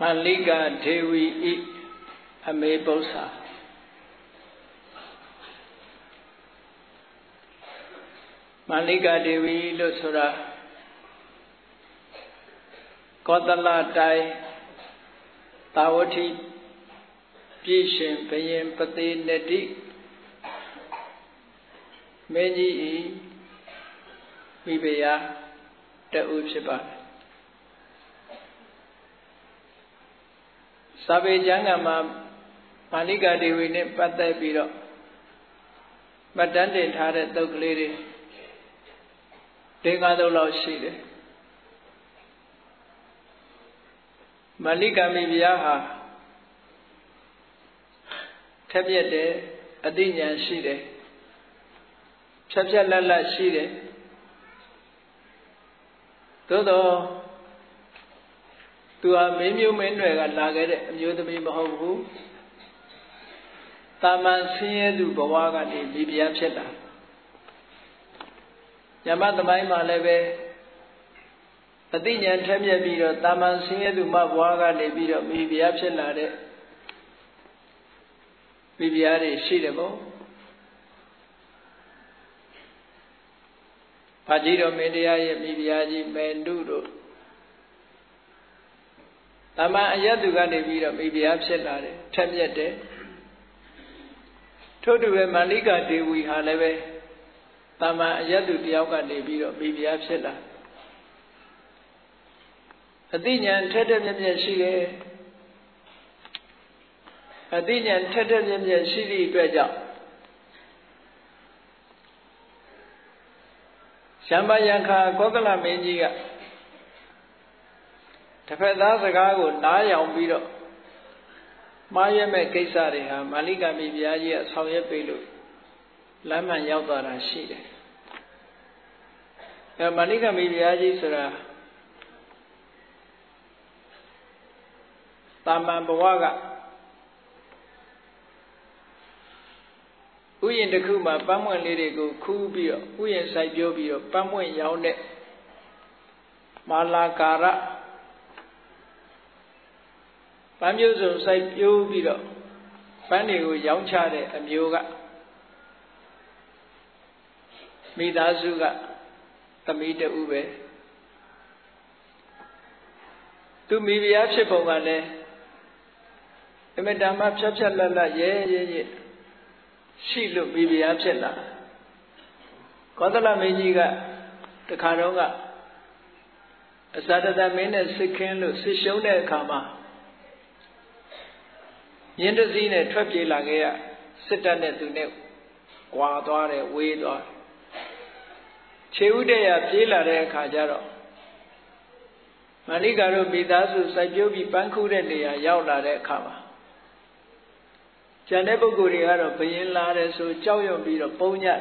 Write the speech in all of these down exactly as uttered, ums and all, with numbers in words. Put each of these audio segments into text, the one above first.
Malika Dewi I Ame Bosa Malika Devi Lusura Kotala Dai Tawati Pishin Payin Pati Nedi Meji I Vibaya Da'u Shiba Sabe Jangama Malika Devi Ne Patai Biro Madande Tare Dogliri Dengado Lao Shide Malika Mibiyaha Tabyade Adinyan Shide Chapcha Lala Shide Todo Tua Mimyu Menwega Lagade Yudami Mahobu Taman Siedu Bawaga ni Libya Cheta Yamadamai Maleve Adinyan Tabya Biro Taman Siedu Mawaga ni Biro Libya Cheta Bibiare Shidabo Pajiro Media Mibiaji Menduro Tama Ayaduga Nevira Mibia Chelare, Tamyate Todu Malika Dewi Haleve Tama Ayadu Diaga Nevira Mibia Chela Adinyan Tedam Shire Adinyan Tedam Shiri Dweja Shamba Yanka Kogala Menjiga Tafeda Zagago Nayam Biro Mayame Kesariha Malika Mibiaji Soya Pelu Laman Yadara Shide Malika Mibiaji Sura Taman Bawaga Uyin the Kuma Bamwan Lirigo Kubio Uyin Saibio Bamwan Yaune Malakara Pamuzo Saibio Bido Panigo Yaunchade and Yoga Midazuga Tamida Ube To Mibia Chipomane Emedama Chachalala Ye Ye Shilu Bibia Chella Kotala Mejiga the Karonga Asada Mena Sikin Sishone Kama Yendazine Trapi Lagea Sitane to Ne Guadore Wedor Cheudea Pila Re Kajaro Manigaro Bidazu Sajobi Bankurea Yaula Re Kama Janepo Guriaro Payin Lare so Choyo Biro Ponya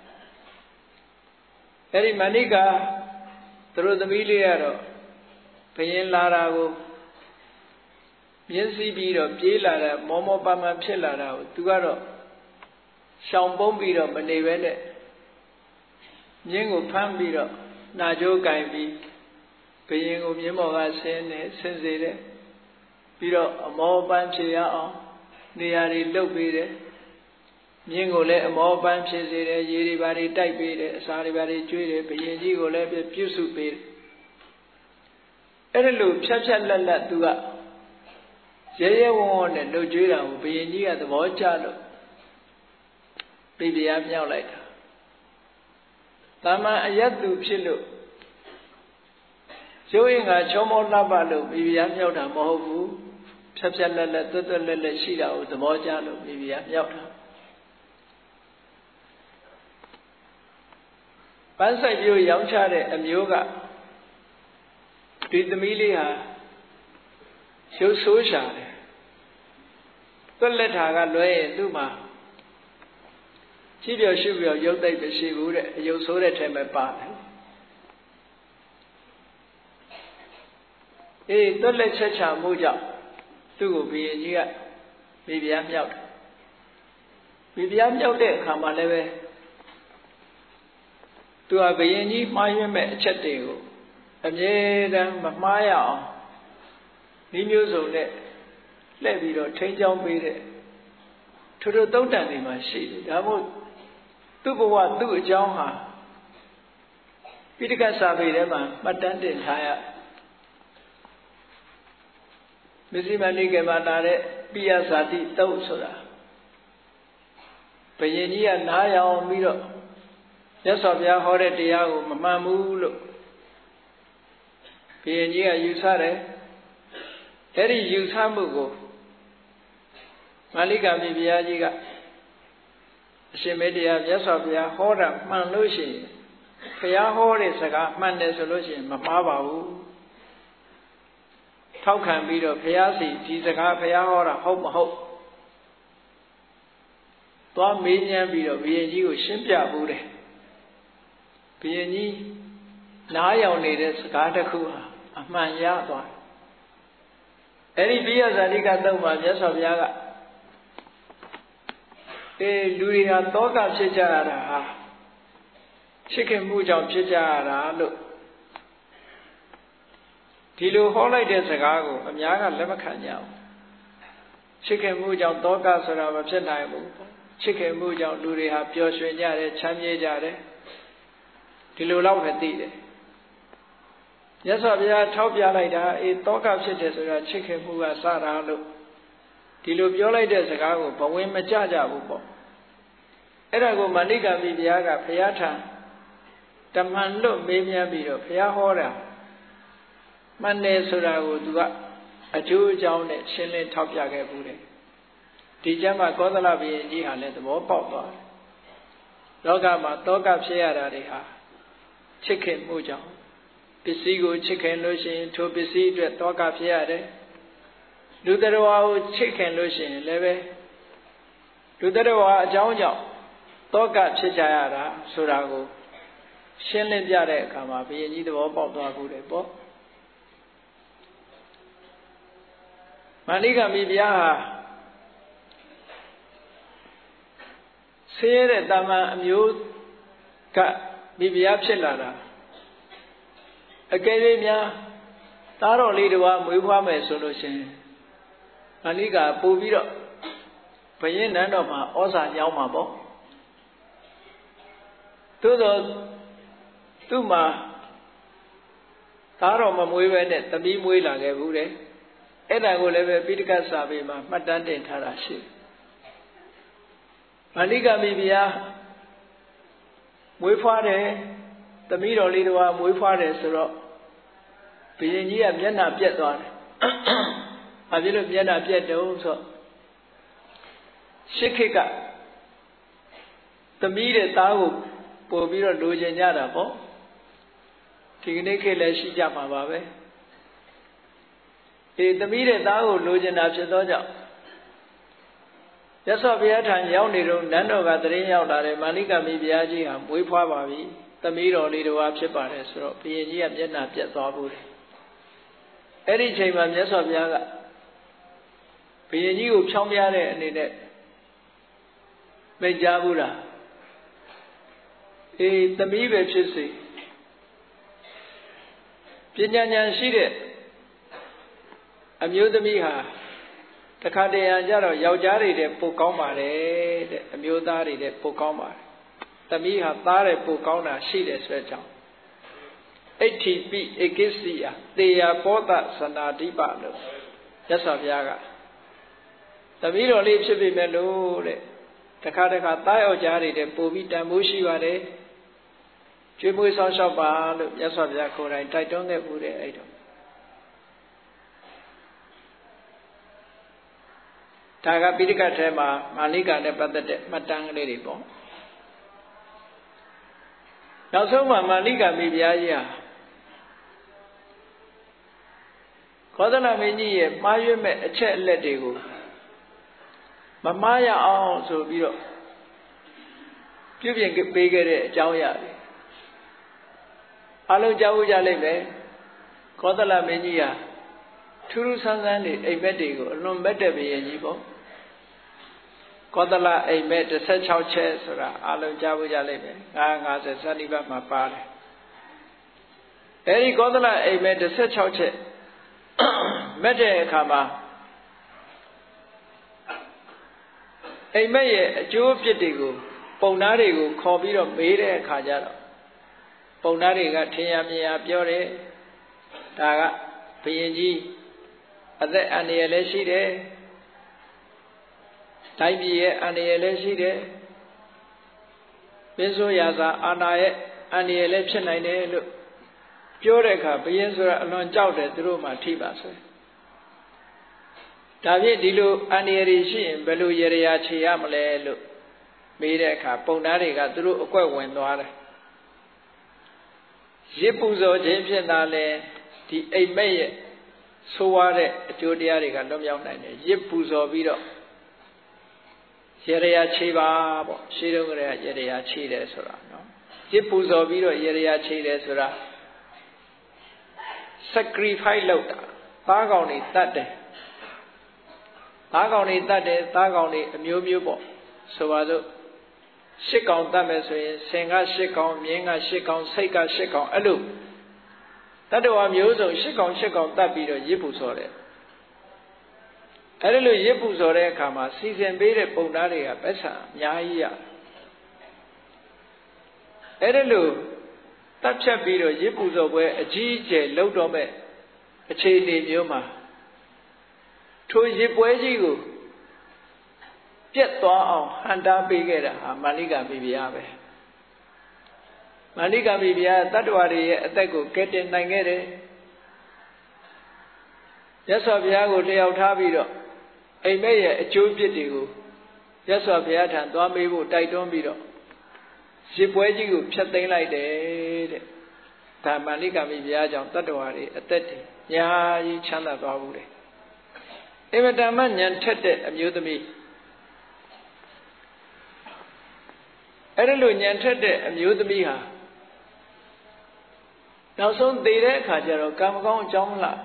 Eri Manika through the Miliaro Payin Larago Yensi Biro Pilara Momo Pama Pilara Tugaro Shambom Biro Manevene Yengo Pambiro Najo Gaibi Payin of Yemoga Sene Sensere Biro Amo Panchea Niari Lopire Yingole, a more bunches, Yeri Bari Type, Sari Bari Jude, Payingole, Pusu Pir Erelu, Chachala Tuga Jaya won and no Judah, Payingi at the Mochalo Baby Amya later Tama Ayatu Chilu Showing a Chomo Labalo, Baby Amyota Mohu. Chapchala Total Shida of the Mojalo, maybe Yauta. Pansa you young child and yoga did the Milia show social. Don't let her go away, Duma. Chibio Shubio, your day, she would, you saw that time apart. Eh, don't let Chacha Muja. To be a year, maybe I'm out. Maybe I'm out there, come on, leve. To a being my met Chateo, and yet, Maya နီးမျိုးစုံနဲ့လှည့်ပြီးတော့ထိန်းချောင်းပေးတဲ့ထို့ထို့သုံးတန်တွေမှာရှိတယ်ဒါမို့သူ့ဘဝသူ့အကြောင်းဟာပိဋကစာပေထဲမှာမှတ်တမ်းတင်ထားရမဇ္ဈိမနိကေမှာလာတဲ့ပိယဇာတိတုတ်ဆိုတာဘုရင်ကြီးကနားရောင်ပြီးတော့မြတ်စွာဘုရားဟောတဲ့တရားကိုမမှန်ဘူးလို့ဘုရင်ကြီးကယူဆတယ်အဲ့ဒီယူဆမှုကိုမာလိကာမိဘုရားကြီးကအရှင်မေတ္တရာမြတ်စွာဘုရားဟောတာမှန်လို့ရှိရင်ဘုရားဟောတဲ့စကားမှန်တယ်ဆိုလို့ရှိရင်မမှားပါဘူးထောက်ခံပြီးတော့ဘုရားစီဒီစကားဘုရားဟောတာဟုတ်မဟုတ်သွားမေးမြန်းပြီးတော့ဘုရင်ကြီးကိုရှင်းပြဘူးတယ်ဘုရင်ကြီးနားယောင်နေတဲ့စကားတစ်ခုဟာအမှန်ရသွားတယ်အဲ့ဒီပိယဇာတိကတုတ်မှာမြတ်စွာဘုရားကအေးလူတွေဟာတောကဖြစ်ကြရတာဟာချစ်ခင်မှုကြောင့်ဖြစ်ကြရတာလို့ဒီလိုဟောလိုက်တဲ့စကားကိုအများကလက်မခံကြဘူးချစ်ခင်မှုကြောင့်တောကဆိုတာမဖြစ်နိုင်ဘူးချစ်ခင်မှုကြောင့်လူတွေဟာပျော်ရွှင်ကြတယ်ချမ်းမြေ့ကြတယ်ဒီလိုတော့ပဲသိတယ်မြတ်စွာဘုရားထောက်ပြလိုက်တာအေးတောကဖြစ်တယ်ဆိုတာချစ်ခင်မှုကစတာလို့ဒီလိုပြောလိုက်တဲ့စကားကိုဘဝင်မကြကြဘူးပေါ့အဲ့ဒါကိုမာဏိကမိဘုရားကဘုရားထံတမန်လွတ်မေးမြန်းပြီးတော့ဘုရားဟောတာမှန်တယ်ဆိုတာကိုသူကအကျိုးအကြောင်းနဲ့ရှင်းလင်းထောက်ပြခဲ့ဘူးတယ်ဒီကျမ်းမှာကောသလဘုရင်ကြီးဟာလည်းသဘောပေါက်သွားတယ်လောကမှာတောကဖြစ်ရတာတွေဟာချစ်ခင်မှုကြောင့်ပစ္စည်းကိုချစ်ခင်လို့ရှိရင်ထိုပစ္စည်းအတွက်တောကဖြစ်ရတယ်လူတော်ဝါကိုချစ်ခင်လို့ရှိရင်လည်းပဲလူတော်ဝါအကြောင်းကြောင့်တောကဖြစ်ကြရတာဆိုတာကိုရှင်းလင်းပြတဲ့အခါမှာဘုရင်ကြီးသဘောပေါက်သွားဘူးတယ်ပေါ့မာဏိကမိဘုရားဟာဆင်းရဲတဲ့တာမန်အမျိုးကမိဘုရားဖြစ်လာတာအကယ်၍များသားတော်လေးတစ်ပါးမွေးဖွားမယ်ဆိုလို့ရှိရင်မာဏိကပို့ပြီးတော့ဘုရင်နန်းတော်မှာဩဇာညောင်းမှာပေါ့သို့သောသူ့မှာသားတော်မမွေးပဲနဲ့သမီးမွေးလာခဲ့ဘူးတဲ့အဲ့ဒါကိုလည်းပဲပိဋကစာပေမှာမှတ်တမ်းတင်ထားတာရှိမာဏိကမိဘုရားမွေးဖွားတယ်သမီးတော်လေးတော်မွေးဖွားတယ်ဆိုတော့ဘုရင်ကြီးကမျက်နှာပြက်သွားတယ်။ဘာဖြစ်လို့မျက်နှာပြက်တုံးဆိုရှစ်ခေတ်ကသမီးတဲ့သားကိုပို့ပြီးတော့လိုချင်ကြတာပေါ့ဒီကနေ့ခေတ်လည်းရှိကြမှာပါပဲဒီသမီးတဲ့သားကိုလိုချင်တာဖြစ်သောကြောင့်ရသော်ဘုရားထံရောက်နေတော့နန်းတော်ကတရင်ရောက်လာတယ်မာဏိကမိဘုရားကြီးဟာမွေးဖွားပါပြီသမီးတော်လေးတော်ဖြစ်ပါတယ်ဆိုတော့ဘုရင်ကြီးကမျက်နှာပြက်သွားဘူးတယ်အဲ့ဒီချိန်မှာမြတ်စွာဘုရားကဘုရင်ကြီးကိုဖြောင်းပြတဲ့အနေနဲ့မိန့်ကြားဘူးလားအေးသမီးပဲဖြစ်စေပညာဉာဏ်ရှိတဲ့အမျိုးသမီးဟာတခါတရံကြတော့ယောက်ျားတွေတဲ့ပိုကောင်းပါတယ်တဲ့အမျိုးသားတွေတဲ့ပိုကောင်းပါတယ်သမီးဟာသားတဲ့ပိုကောင်းတာရှိတယ်ဆိုတဲ့အကြောင်းအဋ္ဌိပိဧကိစီယတေယပောတသနာတိပလို့ရသော်ဘုရားကသမီးတော်လေးဖြစ်ပြီမဲ့လို့တဲ့တခါတခါသားယောက်ျားတွေတဲ့ပိုပြီးတန်ဖိုးရှိပါတယ်ကျွေးမွေးဆောင်ရှောက်ပါလို့ရသော်ဘုရားကိုယ်တိုင်တိုက်တွန်းခဲ့ဘူးတဲ့အဲ့တော့ဒါကပိဋကတ်ထဲမှာမာဏိကနဲ့ပတ်သက်တဲ့မှတ်တမ်းကလေးတွေပေါ့နောက်ဆုံးမှာမာဏိကမိဘုရားကြီးဟာခောသလမင်းကြီးရဲ့မှားရွက်မဲ့အချက်အလက်တွေကိုမမှားရအောင်ဆိုပြီးတော့ပြုပြင်ပေးခဲ့တဲ့အကြောင်းအရာတွေအလုံးကြောက်ကြလိမ့်မယ်ခောသလမင်းကြီးဟာထူးထူးဆန်းဆန်းတွေအိမ်မက်တွေကိုအလွန်မက်တဲ့ဘုရင်ကြီးပေါ့ကောသလအိမ်မက်16ချက်ဆိုတာအလုံးကြားဖို့ကြလိမ့်မယ်950စနိဗ္ဗာန်မှာပါတယ်အဲဒီကောသလအိမ်မက်16ချက်မက်တဲ့အခါမှာအိမ်မက်ရဲ့အကျိုးပြစ်တွေကိုပုံနာတွေကိုခေါ်ပြီးတော့မေးတဲ့အခါကျတော့ပုံနာတွေကထင်ရမြင်ရပြောတယ်ဒါကဘုရင်ကြီးအသက်အန္တရာယ်လည်းရှိတယ်တိုင်းပြည်ရဲ့အန္တရာယ်လည်းရှိတယ်မင်းဆိုရာဇာအာဏာရဲ့အန္တရာယ်လည်းဖြစ်နိုင်တယ်လို့ပြောတဲ့အခါဘုရင်ဆိုတာအလွန်ကြောက်တယ်သူတို့မှထိပါဆိုဒါဖြင့်ဒီလိုအန္တရာယ်ရှိရင်ဘယ်လိုရေရာခြေရမလဲလို့မေးတဲ့အခါပုံသားတွေကသူတို့အကွက်ဝင်သွားတယ်ရစ်ပူဇော်ခြင်းဖြင့်သာလဲဒီအိမ်မက်ရဲ့ဆိုးဝါးတဲ့အကျိုးတရားတွေကလွတ်မြောက်နိုင်တယ်ရစ်ပူဇော်ပြီးတော့ရေရာခြေပါပေါ့ရှေးတုန်းကရေရာခြေတယ်ဆိုတာနော်ရစ်ပူဇော်ပြီးတော့ရေရာခြေတယ်ဆိုတာ sacrifice လုပ်တာသားကောင်တွေတတ်တယ်သားကောင်တွေတတ်တယ်သားကောင်တွေအမျိုးမျိုးပေါ့ဆိုပါစို့ရှစ်ကောင်တတ်မယ်ဆိုရင်ဆင်ကရှစ်ကောင်မြင်းကရှစ်ကောင်ဆိတ်ကရှစ်ကောင်အဲ့လိုတတ္တဝါမျိုးစုံရှစ်ကောင်ရှစ်ကောင်တတ်ပြီးတော့ရစ်ပူဇော်တယ်အဲ့ဒီလိုရစ်ပူဇော်တဲ့အခါမှာစီစဉ်ပေးတဲ့ပုံသားတွေကပတ်စံအများကြီးရအဲ့ဒီလိုတပ်ဖြတ်ပြီးတော့ရစ်ပူဇော်ပွဲအကြီးအကျယ်လုပ်တော့မဲ့အခြေအနေမျိုးမှာထိုရစ်ပွဲကြီးကိုပြတ်သွားအောင်ဟန်တာပေးခဲ့တာဟာမာလိကာမိဖုရားပဲမာလိကာမိဖုရားတတ္တဝါတွေရဲ့အသက်ကိုကယ်တင်နိုင်ခဲ့တယ်မြတ်စွာဘုရားကိုလျှောက်ထားပြီးတော့အိမ်မက်ရဲ့အကျိုးပြစ်တွေကိုမြတ်စွာဘုရားထံသွားမေးဖို့တိုက်တွန်းပြီးတော့ရစ်ပွဲကြီးကိုဖျက်သိမ်းလိုက်တယ်တဲ့ဒါမာလိကာမိဖုရားကြောင့်တတ္တဝါတွေအသက်တွေညာကြီးချမ်းသာသွားဘူးလေအမတန်မှညံထက်တဲ့အမျိုးသမီးအဲ့ဒီလိုညံထက်တဲ့အမျိုးသမီးဟာနောက်ဆုံးသေတဲ့အခါကျတော့ကံမကောင်းအကြောင်းမလား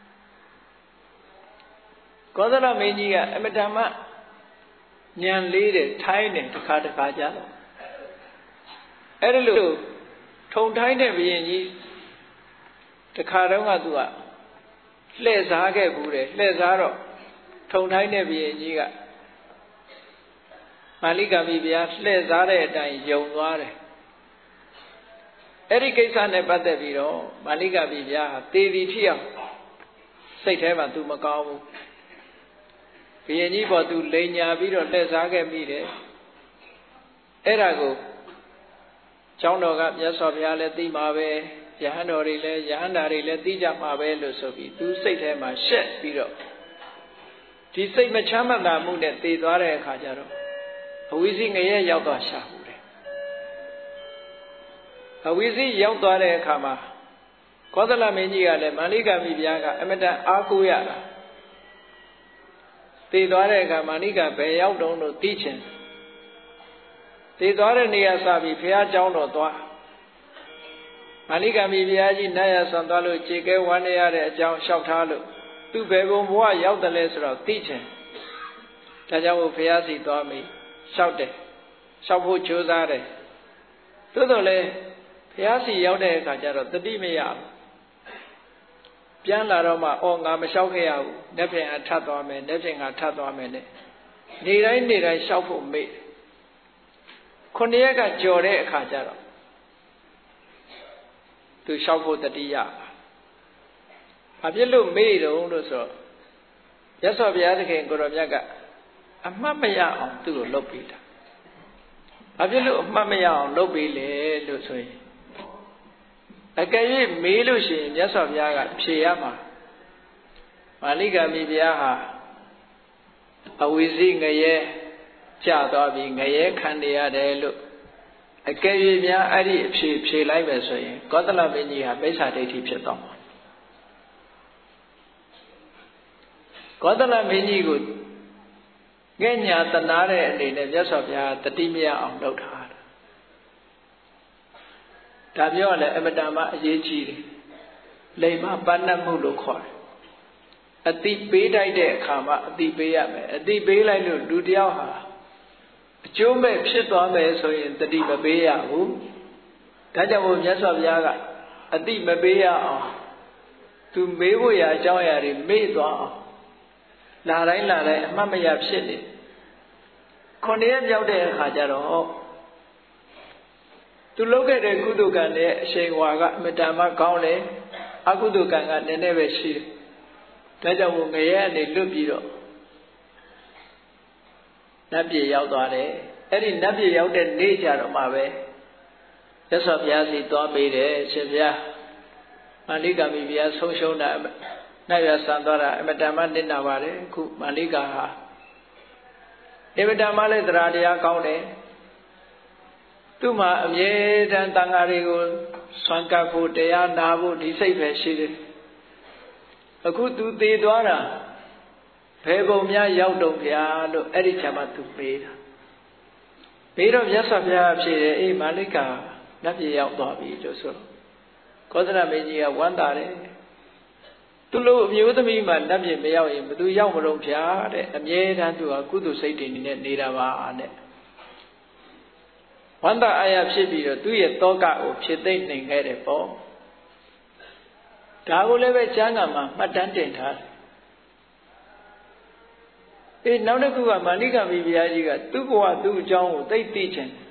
ကောသလမင်းကြီးကအမတန်မှညံလေးတယ်ထိုင်းတယ်တစ်ခါတစ်ခါကြတော့အဲ့ဒီလိုထုံထိုင်းတဲ့ဘုရင်ကြီးတစ်ခါတော့ကသူကလှည့်စားခဲ့ဘူးတယ်လှည့်စားတော့ထုံထိုင်းတဲ့ဘုရင်ကြီးကမာလိကာမိဖုရားလှည့်စားတဲ့အတိုင်းယုံသွားတယ်အဲ့ဒီကိစ္စနဲ့ပတ်သက်ပြီးတော့မာလိကာမိဖုရားဟာသေသည်ဖြစ်အောင်စိတ်ထဲမှာသူမကောင်းဘူးဘုရင်ကြီးပေါ်သူလိန်ညာပြီးတော့လှည့်စားခဲ့မိတယ်အဲ့ဒါကိုကျောင်းတော်ကမြတ်စွာဘုရားလည်းသိမှာပဲယဟန်တော်တွေလည်းယဟန်တာတွေလည်းသိကြမှာပဲလို့ဆိုပြီးသူစိတ်ထဲမှာရှက်ပြီးတော့ဒီစိတ်မချမ်းမသာမှုနဲ့သေသွားတဲ့အခါကျတော့အဝိဇ္ဇိငရဲရောက်သွားရှာဘူးတယ်အဝိဇ္ဇိရောက်သွားတဲ့အခါမှာကောသလမင်းကြီးကလည်းမာလိကာမိဖုရားကအမတန်အားကိုးရတာသေသွားတဲ့အခါမာလိကာဘယ်ရောက်တုံးလို့သိချင်သေသွားတဲ့နေရာစပြီးဘုရားကျောင်းတော်သွားမာလိကာမိဖုရားကြီးနတ်ရဆွမ်းသွားလို့ခြေကဲဝမ်းနေရတဲ့အကြောင်းလျှောက်ထားလို့သူဘယ်ဘုံဘဝရောက်တယ်လဲဆိုတော့သိချင်ဒါကြောင့်ဘုရားစီသွားမိလျှောက်တယ်လျှောက်ဖို့ကြိုးစားတယ်သို့တော်လည်းဘုရားစီရောက်တဲ့အခါကျတော့တတိမရဘူးပြန်လာတော့မှအော်ငါမလျှောက်ခဲ့ရဘူးလက်ဖြင့်အထပ်သွားမယ်လက်ဖြင့်ငါထပ်သွားမယ်နဲ့နေတိုင်းနေတိုင်းလျှောက်ဖို့မေ့ခုနှစ်ရက်ကကြော်တဲ့အခါကျတော့သူလျှောက်ဖို့တတိယဘာဖြစ်လို့မေ့တုံးလို့ဆိုတော့မြတ်စွာဘုရားသခင်ကိုရောမြတ်ကအမှတ်မရအောင်သူ့ကိုလုပ်ပေးတာဘာဖြစ်လို့အမှတ်မရအောင်လုပ်ပေးလဲလို့ဆိုရင်အကယ်၍မေးလို့ရှိရင်မြတ်စွာဘုရားကဖြေရမှာမာလိကာမိဖုရားဟာအဝိဇ္ဇိငရဲကျသွားပြီးငရဲခံနေရတယ်လို့အကယ်၍များအဲ့ဒီအဖြေဖြေလိုက်ပဲဆိုရင်ကောသလမင်းကြီးဟာမိစ္ဆာဒိဋ္ဌိဖြစ်သွားမှာကောသလမင်းကြီးကိုငဲ့ညာတနာတဲ့အနေနဲ့မြတ်စွာဘုရားတတိမရအောင်လုပ်ထားတာဒါပြောရလဲအမတန်မှအရေးကြီးတယ်လိမ္မာပဏ္ဏမှုလို့ခေါ်တယ်အတိပေးတိုက်တဲ့အခါမှာအတိပေးရမယ်အတိပေးလိုက်လို့လူတယောက်ဟာအကျိုးမဲ့ဖြစ်သွားမယ်ဆိုရင်တတိမပေးရဘူးဒါကြောင့်မို့မြတ်စွာဘုရားကအတိမပေးရအောင်သူမေးဖို့ရအကြောင်းအရာတွေမေ့သွားအောင်လာတိုင်းလာတိုင်းအမှတ်မရဖြစ်နေခုနှစ်ရက်ပြောက်တဲ့အခါကျတော့သူလုပ်ခဲ့တဲ့ကုသိုလ်ကံရဲ့အရှိန်ဝါကအမတန်မှကောင်းတယ်အကုသိုလ်ကံကနည်းနည်းပဲရှိတယ်ဒါကြောင့်မို့ငရဲအနေလွတ်ပြီးတော့နတ်ပြည်ရောက်သွားတယ်အဲ့ဒီနတ်ပြည်ရောက်တဲ့နေ့ကျတော့မှပဲရသော်ဘုရားစီသွားပေးတယ်ရှင်ဘုရားမာလိကာမိဘုရားဆုံးရှုံးတာနတ်ရဆန်သွားတာအမတန်မှနစ်နာပါတယ်အခုမာလိကာဟာအမတန်မှလည်းတရားတရားကောင်းတယ်သူ့မှာအမြဲတမ်းတန်ဃာတွေကိုဆွမ်းကပ်ဖို့တရားနာဖို့ဒီစိတ်ပဲရှိတယ်အခုသူသေသွားတာဘယ်ပုံများရောက်တော့ဗျာလို့အဲ့ဒီချက်မှသူပေးတာပြီးတော့မြတ်စွာဘုရားဖြေတယ်အေးမာလိကာနတ်ပြည်ရောက်သွားပြီလို့ဆိုတော့ကောသလမင်းကြီးကဝမ်းသာတယ်သူ့လိုအမျိုးသမီးမှနတ်ပြည်မရောက်ရင်ဘယ်သူရောက်မလို့ဗျာတဲ့အမြဲတမ်းသူကကုသိုလ်စိတ်တွေနဲ့နေတာပါတဲ့ဝန္တာအာရဖြစ်ပြီးတော့သူ့ရဲ့တောကကိုဖြစ်သိမ့်နိုင်ခဲ့တယ်ပေါ့ဒါကိုလည်းပဲကျမ်းဂန်မှာမှတ်တမ်းတင်ထားတယ်အေးနောက်တစ်ခုကမာလိကမိဘုရားကြီးကသူ့ဘဝသူ့အကြောင်းကိုသိသိချင်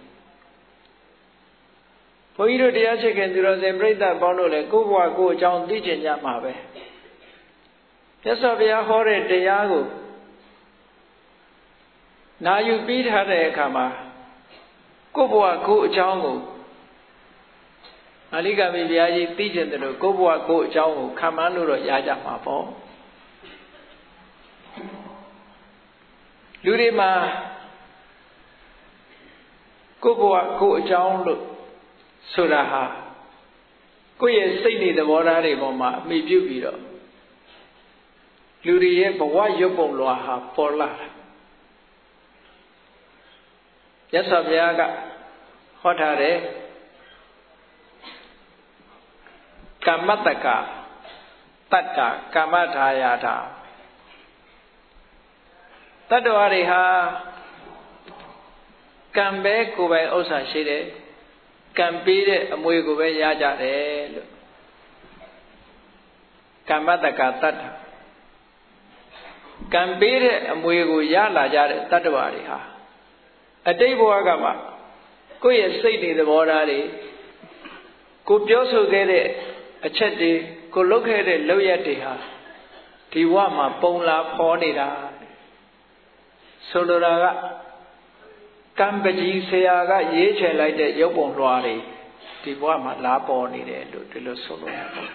ဘုန်းကြီးတို့တရားချစ်ခင်သူတော်စင်ပြိဿပေါင်းတို့လည်းကိုယ့်ဘဝကိုယ့်အကြောင်းသိချင်ကြမှာပဲမြတ်စွာဘုရားဟောတဲ့တရားကိုနာယူပြီးထားတဲ့အခါမှာကိုယ့်ဘဝကိုယ့်အကြောင်းကိုမာလိကမိဘုရားကြီးသိကျင်တယ်လို့ကိုယ့်ဘဝကိုယ့်အကြောင်းကိုခံမှန်းလို့တော့ရကြမှာပေါ့လူတွေမှာကိုယ့်ဘဝကိုယ့်အကြောင်းလို့ဆိုတာဟာကိုယ့်ရဲ့စိတ်နေသဘောထားတွေပေါ်မှာအမိပြုပြီးတော့လူတွေရဲ့ဘဝရုပ်ပုံလွှာဟာပေါ်လာတာမြတ်စွာဘုရားကဟောထားတယ်ကမ္မတက္ကတတ္တကမ္မထာယာထာတတ္တဝါတွေဟာကံပဲကိုယ်ပိုင်ဥစ္စာရှိတယ်ကံပေးတဲ့အမွေကိုပဲရကြတယ်လို့ကမ္မတက္ကတတ္တကံပေးတဲ့အမွေကိုရလာကြတဲ့တတ္တဝါတွေဟာအတိတ်ဘဝကမှကိုယ့်ရဲ့စိတ်တွေသဘောထားတွေကိုပြောဆိုခဲ့တဲ့အချက်တွေကိုလုပ်ခဲ့တဲ့လုပ်ရက်တွေဟာဒီဘဝမှာပုံလာပေါ်နေတာဆိုလိုတာကကံပကြီးဆရာကရေးချယ်လိုက်တဲ့ရုပ်ပုံလွှာတွေဒီဘဝမှာလာပေါ်နေတယ်လို့ဒီလိုဆိုလို့ရတယ်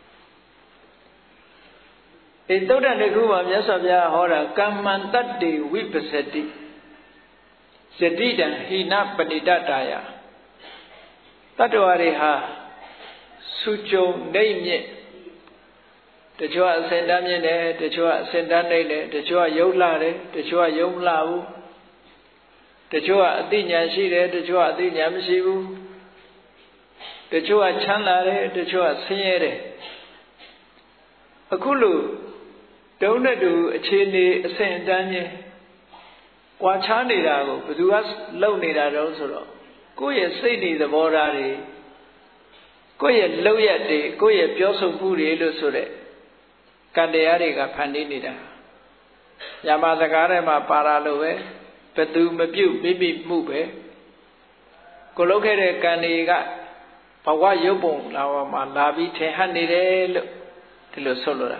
ဒီသုဒ္ဓတကူမှာမြတ်စွာဘုရားဟောတာကမ္မန္တတ္တိဝိပစ္စတိယတိတံဟိနပဏိတတာယတတ္တဝါတွေဟာစုကြုံနေမြင့်တချို့အစင်တန်းမြင့်တယ်တချို့အစင်တန်းနေတယ်တချို့ရုပ်လှတယ်တချို့ရုပ်မလှဘူးတချို့အသိဉာဏ်ရှိတယ်တချို့အသိဉာဏ်မရှိဘူးတချို့ကချမ်းသာတယ်တချို့ကဆင်းရဲတယ်အခုလိုတုံးတဲ့သူအခြေအနေအစင်တန်းချင်းကွာခြားနေတာကိုဘယ်သူကလုံနေတာတော့ဆိုတော့ကိုယ့်ရဲ့စိတ်တွေသဘောထားတွေကိုယ့်ရဲ့လုပ်ရက်တွေကိုယ့်ရဲ့ပြောဆိုမှုတွေလို့ဆိုတဲ့ကံတရားတွေကဖန်တီးနေတာညမစကားထဲမှာပါလာလို့ပဲဘယ်သူမပြုတ်မိမိမှုပဲကိုလုပ်ခဲ့တဲ့ကံတွေကဘဝရုပ်ပုံလာမှာလာပြီးထင်ဟပ်နေတယ်လို့ဒီလိုဆိုလိုတာ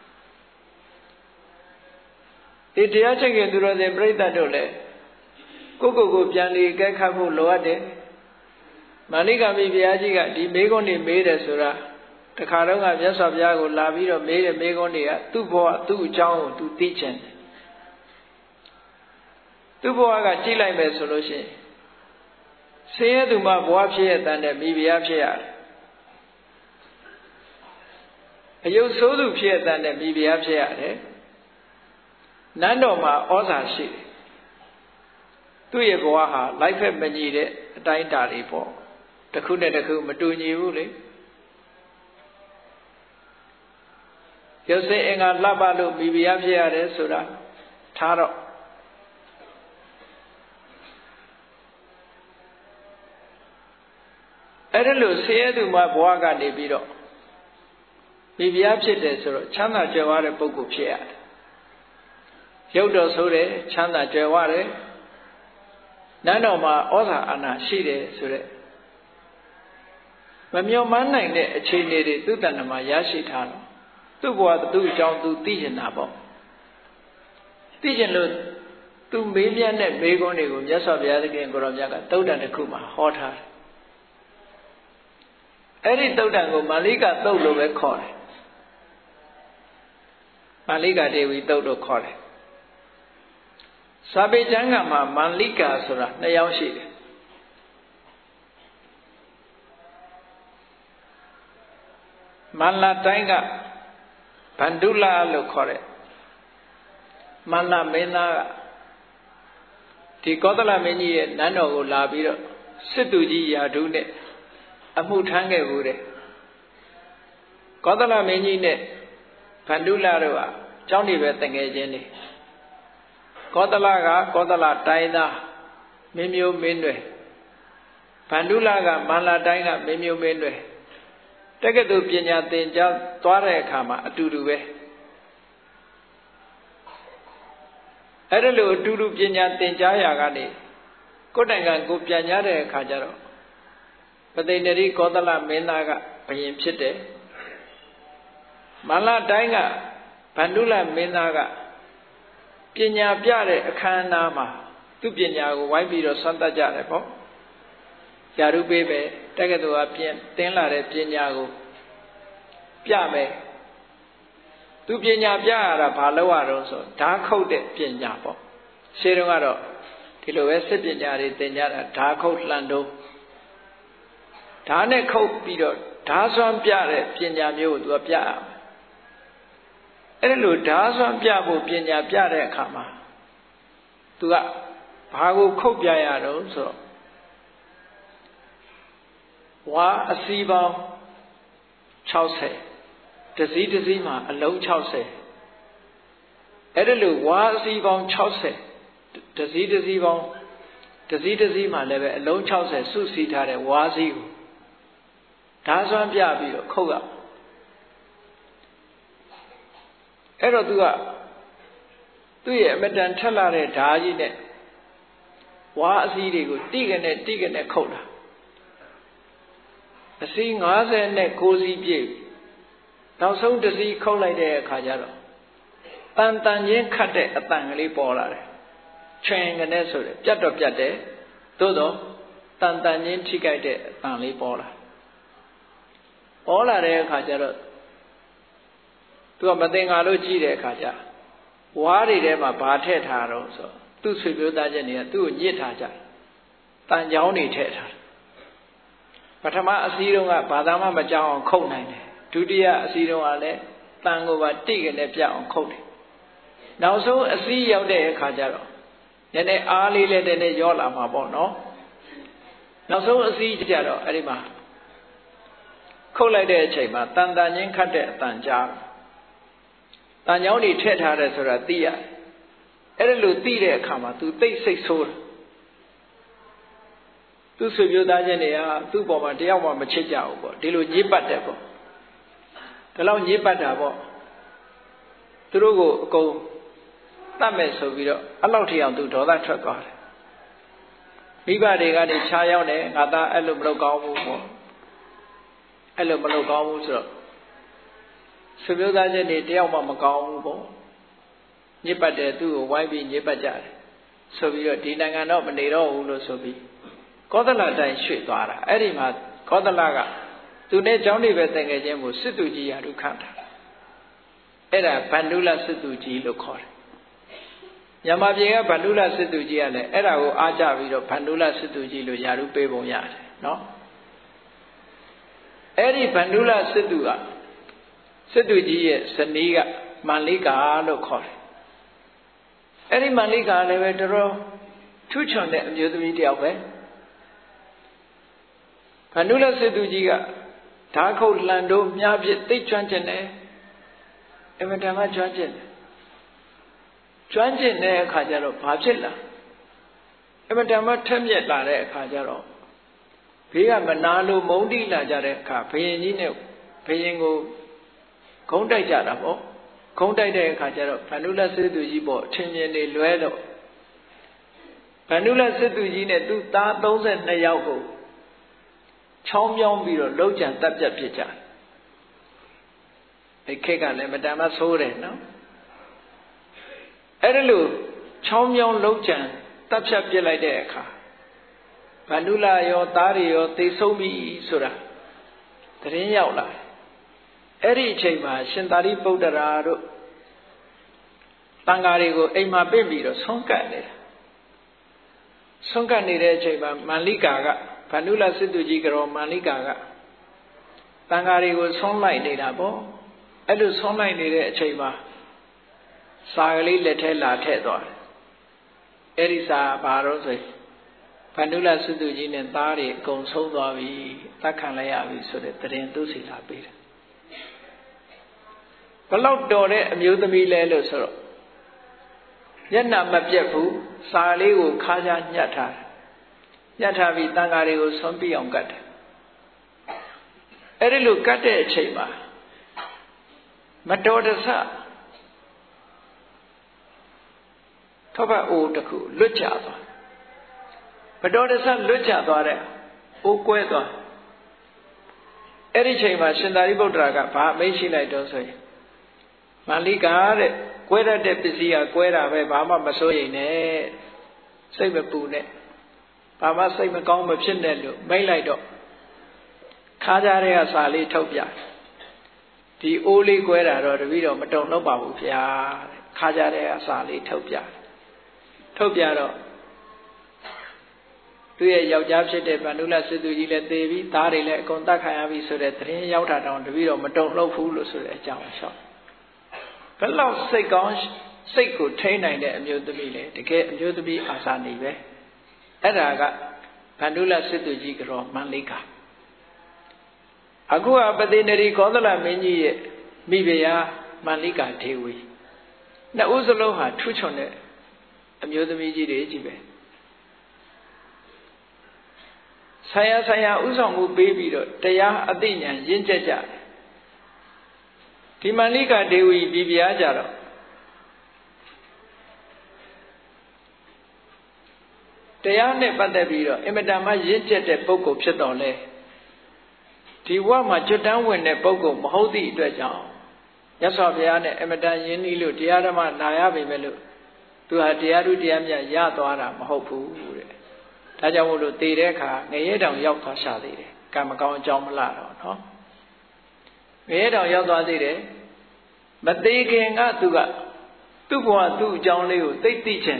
ဒီတရားချက်ခင်သူတော်စင်ပြိဿတ်တို့လည်းကိုကိုကိုပြန်လေကဲခတ်ဖို့လိုအပ်တယ်မာလိကမိဘုရားကြီးကဒီမေးခွန်းတွေမေးတယ်ဆိုတာတခါတော့ကမြတ်စွာဘုရားကိုလာပြီးတော့မေးတဲ့မေးခွန်းတွေကသူ့ဘဝသူ့အကြောင်းကိုသူသိချင်တယ်သူ့ဘဝကကြည့်လိုက်မယ်ဆိုလို့ရှိရင်ဆင်းရဲသူမှဘဝဖြစ်ရတဲ့မိဘုရားဖြစ်ရတယ်အယုတ်ဆိုးသူဖြစ်ရတဲ့မိဘုရားဖြစ်ရတယ်နန်းတော်မှာဩဇာရှိတယ်သူ့ရဲ့ဘဝဟာလိုက်ဖက်မညီတဲ့အတိုင်းအတာတွေပေါ့တစ်ခုနဲ့တစ်ခုမတူညီဘူးလေရုပ်စင်အင်္ဂါလှပလို့မိဖုရားဖြစ်ရတယ်ဆိုတာထားတော့အဲ့ဒါလို့ဆင်းရဲသူမှဘဝကနေပြီးတော့မိဖုရားဖြစ်တယ်ဆိုတော့ချမ်းသာကြွယ်ဝတဲ့ပုဂ္ဂိုလ်ဖြစ်ရတယ်ရုပ်တော်ဆိုတယ်ချမ်းသာကြွယ်ဝတယ်နန်းတော်မှာဩဇာအာဏာရှိတယ်ဆိုတဲ့မမျှော်မှန်းနိုင်တဲ့အခြေအနေတွေသူ့တဏ္ဍမှာရရှိထားတော့သူ့ဘဝသူ့အကြောင်းသူသိကျင်တာပေါ့သိကျင်လို့သူမေးမြန်းတဲ့မေးခွန်းတွေကိုမြတ်စွာဘုရားသခင်ကိုရောမြတ်ကသုတ်တန်တစ်ခုမှာဟောထားတယ်အဲ့ဒီသုတ်တန်ကိုမာလိကသုတ်လို့ပဲခေါ်တယ်မာလိကဒေဝီသုတ်လို့ခေါ်တယ်စာပေကျမ်းကမှာမာလိကာဆိုတာနှစ်ယောက်ရှိတယ်မန္လာတိုင်းကဗန္ဓုလလို့ခေါ်တဲ့မန္လာမင်းသားကဒီကောသလမင်းကြီးရဲ့နန်းတော်ကိုလာပြီးတော့စစ်သူကြီးယာဓုနဲ့အမှုထမ်းခဲ့ဘူးတဲ့ကောသလမင်းကြီးနဲ့ဗန္ဓုလတို့ဟာကျောင်းနေပဲတငယ်ချင်းတွေကောသလကကောသလတိုင်းသားမင်းမျိုးမင်းတွေဗန္ဓုလကမန္လာတိုင်းကမင်းမျိုးမင်းတွေတက္ကသိုလ်ပညာသင်ကြားသွားတဲ့အခါမှာအတူတူပဲအဲ့ဒါလို့အတူတူပညာသင်ကြားရာကနေကိုယ်တိုင်ကကိုပြန်ရတဲ့အခါကျတော့ပသိဏရီကောသလမင်းသားကဘုရင်ဖြစ်တယ်မန္လာတိုင်းကဗန္ဓုလမင်းသားကပညာပြတဲ့အခမ်းအနားမှာသူပညာကိုဝိုင်းပြီးတော့ဆွမ်းသပ်ကြတယ်ပေါ့ယာရုပေးပဲတက္ကသိုလ်ကပြင်သင်လာတဲ့ပညာကိုပြမယ်သူပညာပြရတာဘာလို့ရတော့ဆိုဓာခုတ်တဲ့ပညာပေါ့ရှင်းတော့ကတော့ဒီလိုပဲစစ်ပညာတွေသင်ကြတာဓာခုတ်လှန်တုံးဓာနဲ့ခုတ်ပြီးတော့ဓာဆွမ်းပြတဲ့ပညာမျိုးကိုသူကပြရမယ်အဲ့ဒါလို့ဓာဆွမ်းပြဖို့ပညာပြတဲ့အခါမှာသူကဘာကိုခုတ်ပြရတော့ဆိုတော့ဝါအစီးပေါင်း၆၀တစည်းတစည်းမှာအလုံး၆၀အဲ့ဒါလို့ဝါအစီးပေါင်း၆၀တစည်းတစည်းပေါင်းတစည်းတစည်းမှာလည်းပဲအလုံး၆၀စုစည်းထားတဲ့ဝါစည်းကိုဓာဆွမ်းပြပြီးတော့ခုတ်ရအဲ့တော့သူကသူ့ရဲ့အမတန်ထက်လာတဲ့ဓာကြီးနဲ့ဝါအစည်းတွေကိုတိကနေတိကနေခုတ်တာအစီး၅၀နဲ့၉စီးပြည့်နောက်ဆုံးတစ်စီးခုတ်လိုက်တဲ့အခါကျတော့တန်တန်ချင်းခတ်တဲ့အတန်ကလေးပေါ်လာတယ်ချွင်ကနေဆိုတယ်ပြတ်တော့ပြတ်တယ်သို့တော့တန်တန်ချင်းထိကြိုက်တဲ့အတန်လေးပေါ်လာပေါ်လာတဲ့အခါကျတော့သူကမသင်္ကာလို့ကြည့်တဲ့အခါကျဝါးတွေထဲမှာဘာထည့်ထားတော့ဆိုသူ့ဆွေမျိုးသားချင်းတွေကသူ့ကိုညစ်ထားကြတန်ချောင်းတွေထည့်ထားပထမအစည်းတုန်းကဘာသာမှမကြောက်အောင်ခုတ်နိုင်တယ်ဒုတိယအစည်းတုန်းကလည်းတန်ကိုပါတိတ်ကနေပြအောင်ခုတ်တယ်နောက်ဆုံးအစည်းရောက်တဲ့အခါကျတော့နည်းနည်းအားလေးလည်းတည်းနဲ့ရောလာမှာပေါ့နော်နောက်ဆုံးအစည်းကြတော့အဲ့ဒီမှာခုတ်လိုက်တဲ့အချိန်မှာတန်တန်ချင်းခတ်တဲ့အတန်ကြားတန်ချောင်းတွေထည့်ထားတယ်ဆိုတာသိရတယ်အဲ့ဒါလို့သိတဲ့အခါမှာ तू သိစိတ်ဆိုးတယ်သူ့ဆွေမျိုးသားချင်းတွေကသူ့ပေါ်မှာတယောက်မှမချစ်ကြဘူးပေါ့ဒီလိုညစ်ပတ်တယ်ပေါ့ဒီလောက်ညစ်ပတ်တာပေါ့သူတို့ကိုအကုန်တတ်မဲ့ဆိုပြီးတော့အဲ့လောက်ထိအောင်သူဒေါသထွက်သွားတယ်မိဘတွေကနေခြားရောက်တယ်ငါသားအဲ့လိုမလုပ်ကောင်းဘူးပေါ့အဲ့လိုမလုပ်ကောင်းဘူးဆိုတော့ဆွေမျိုးသားချင်းတွေတယောက်မှမကောင်းဘူးပေါ့ညစ်ပတ်တယ်သူ့ကိုဝိုင်းပြီးညစ်ပတ်ကြတယ်ဆိုပြီးတော့ဒီနိုင်ငံတော့မနေတော့ဘူးလို့ဆိုပြီးကောသလတိုင်းရွှေ့သွားတာအဲ့ဒီမှာကောသလကသူနဲ့ကျောင်းနေပဲတငယ်ချင်းကိုစစ်သူကြီးရာထူးခန့်ထားတာအဲ့ဒါဗန္ဓုလစစ်သူကြီးလို့ခေါ်တယ်မြန်မာပြည်ကဗန္ဓုလစစ်သူကြီးကလည်းအဲ့ဒါကိုအားကြပြီးတော့ဗန္ဓုလစစ်သူကြီးလို့ရာထူးပေးပုံရတယ်နော်အဲ့ဒီဗန္ဓုလစစ်သူကစစ်သူကြီးရဲ့ဇနီးကမန္လိကာလို့ခေါ်တယ်အဲ့ဒီမန္လိကာလည်းပဲတော်တော်ထူးချွန်တဲ့အမျိုးသမီးတစ်ယောက်ပဲဗန္ဓုလစစ်သူကြီးကဓာခုတ်လှန်တို့မြားပြစ်သိကျွမ်းကျင်တယ်အမတန်မှကျွမ်းကျင်တယ်ကျွမ်းကျင်တဲ့အခါကျတော့ဘာဖြစ်လာအမတန်မှထက်မြက်လာတဲ့အခါကျတော့ဘေးကမနာလို့မုန်းတိလာကြတဲ့အခါဘုရင်ကြီးနဲ့ဘုရင်ကိုဂုံးတိုက်ကြတာပေါ့ဂုံးတိုက်တဲ့အခါကျတော့ဗန္ဓုလစစ်သူကြီးပေါ့ထင်မြင်နေလွဲတော့ဗန္ဓုလစစ်သူကြီးနဲ့သူ့သားသုံးဆယ်နှစ်ယောက်ကိုချောင်းမြောင်းပြီးတော့လှုပ်ကြံတပ်ပြတ်ဖြစ်ကြအဲခေတ်ကလည်းမတမ်းမဆိုးတယ်နော်အဲ့ဒါလို့ချောင်းမြောင်းလှုပ်ကြံတပ်ဖြတ်ပြစ်လိုက်တဲ့အခါဗန္ဓုလရောသားတွေရောသိဆုံးပြီဆိုတာသတင်းရောက်လာအဲ့ဒီအချိန်မှာရှင်သာရိပုတ္တရာတို့တန်ဃာတွေကိုအိမ်မှာပြင့်ပြီးတော့ဆုံးကတ်နေတာဆုံးကတ်နေတဲ့အချိန်မှာမန္လိကာကဗန္ဓုလစစ်သူကြီးကတော့မန္လိကာကတန်ဃာတွေကိုဆုံးလိုက်နေတာပေါ့အဲ့လိုဆုံးလိုက်နေတဲ့အချိန်မှာစာကလေးလက်ထဲလာထည့်သွားတယ်အဲ့ဒီစာဘာလို့ဆိုဗန္ဓုလစစ်သူကြီးနဲ့သားတွေအကုန်ဆုံးသွားပြီတတ်ခံလိုက်ရပြီဆိုတဲ့သတင်းသူစီလာပေးတယ်ဘလောက်တော်တဲ့အမျိုးသမီးလဲလို့ဆိုတော့ညနာမပြတ်ဘူးစာလေးကိုခါးချညှက်ထားညှက်ထားပြီးတန်ဃာတွေကိုဆုံးပြအောင်ကတ်တယ်အဲ့ဒီလိုကတ်တဲ့အချိန်မှာမတော်တဆထောပတ်အိုးတစ်ခုလွတ်ကျသွားမတော်တဆလွတ်ကျသွားတဲ့အိုးကွဲသွားအဲ့ဒီချိန်မှာရှင်သာရိပုတ္တရာကဘာအမိန့်ရှိလိုက်တော့ဆိုရင်မန္လိကာတဲ့ကွဲတတ်တဲ့ပစ္စည်းကကွဲတာပဲဘာမှမစိုးရိမ်နဲ့စိတ်မပူနဲ့ဘာမှစိတ်မကောင်းမဖြစ်နဲ့လို့မိန့်လိုက်တော့ခါးကြတဲ့ကစာလေးထုတ်ပြဒီအိုးလေးကွဲတာတော့တပည့်တော်မတုံ့လောက်ပါဘူးဗျာတဲ့ခါးကြတဲ့ကစာလေးထုတ်ပြထုတ်ပြတော့သူရဲ့ယောက်ျားဖြစ်တဲ့ဗန္ဓုလစစ်သူကြီးလည်းသေပြီသားတွေလည်းအကုန်တတ်ခံရပြီဆိုတဲ့သတင်းရောက်တာတောင်တပည့်တော်မတုံ့လောက်ဘူးလို့ဆိုတဲ့အကြောင်းရှောက်ဘယ်လောက်စိတ်ကောင်းစိတ်ကိုထိန်းနိုင်တဲ့အမျိုးသမီးလေတကယ်အမျိုးသမီးအာဇာနည်ပဲအဲ့ဒါကဗန္ဓုလစစ်သူကြီးကတော့မန္လိကာအခုကပတိနရီကောသလမင်းကြီးရဲ့မိဖုရားမန္လိကာဒေဝီနှစ်ဦးစလုံးဟာထူးချွန်တဲ့အမျိုးသမီးကြီးတွေကြီးပဲဆရာဆရာဥဆောင်မှုပေးပြီးတော့တရားအသိဉာဏ်ရင့်ကျက်ကြတယ်ဒီမန္လိကာဒေဝီမိဖုရားကြတော့တရားနဲ့ပတ်သက်ပြီးတော့အင်မတန်မှရင့်ကျက်တဲ့ပုဂ္ဂိုလ်ဖြစ်တော်လဲဒီဘဝမှာကျွတ်တန်းဝင်တဲ့ပုဂ္ဂိုလ်မဟုတ်သည့်အတွက်ကြောင့်မြတ်စွာဘုရားနဲ့အင်မတန်ရင်းနှီးလို့တရားဓမ္မနာရပေမဲ့လို့သူဟာတရားဓုတရားမြတ်ရသွားတာမဟုတ်ဘူးတဲ့ဒါကြောင့်မို့လို့တည်တဲ့အခါငရဲတောင်ရောက်သွားရှာသေးတယ်ကံမကောင်းအကြောင်းမလားတော့နော်ငရဲတောင်ရောက်သွားသေးတယ်မသေးခင်ကသူကသူ့ဘဝသူ့အကြောင်းလေးကိုသိသိချင်း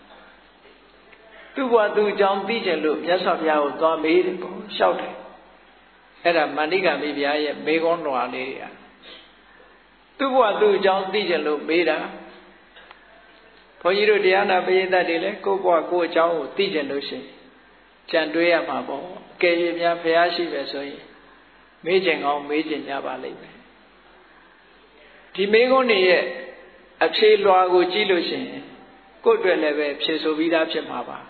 သူ့ဘဝသူ့အကြောင်းသိချင်းလို့မြတ်စွာဘုရားကိုသွားမေးတယ်ပေါ့လျှောက်တယ်အဲ့ဒါမန္လိကာမိဖုရားရဲ့မေခွန်းတော်လေးတွေကသူ့ဘဝသူ့အကြောင်းသိချင်းလို့မေးတာဘုန်းကြီးတို့တရားနာပရိသတ်တွေလည်းကိုယ့်ဘဝကိုယ့်အကြောင်းကိုသိချင်းလို့ရှိရင်ကြံတွေးရမှာပေါ့ကဲရင်များဘုရားရှိပဲဆိုရင်မေးခြင်းကောင်းမေးခြင်းကြပါလိမ့်မယ်ဒီမေခွန်းတွေရဲ့အဖြေလွှာကိုကြည့်လို့ရှိရင်ကိုယ့်အတွက်လည်းပဲဖြေဆိုပြီးသားဖြစ်မှာပါ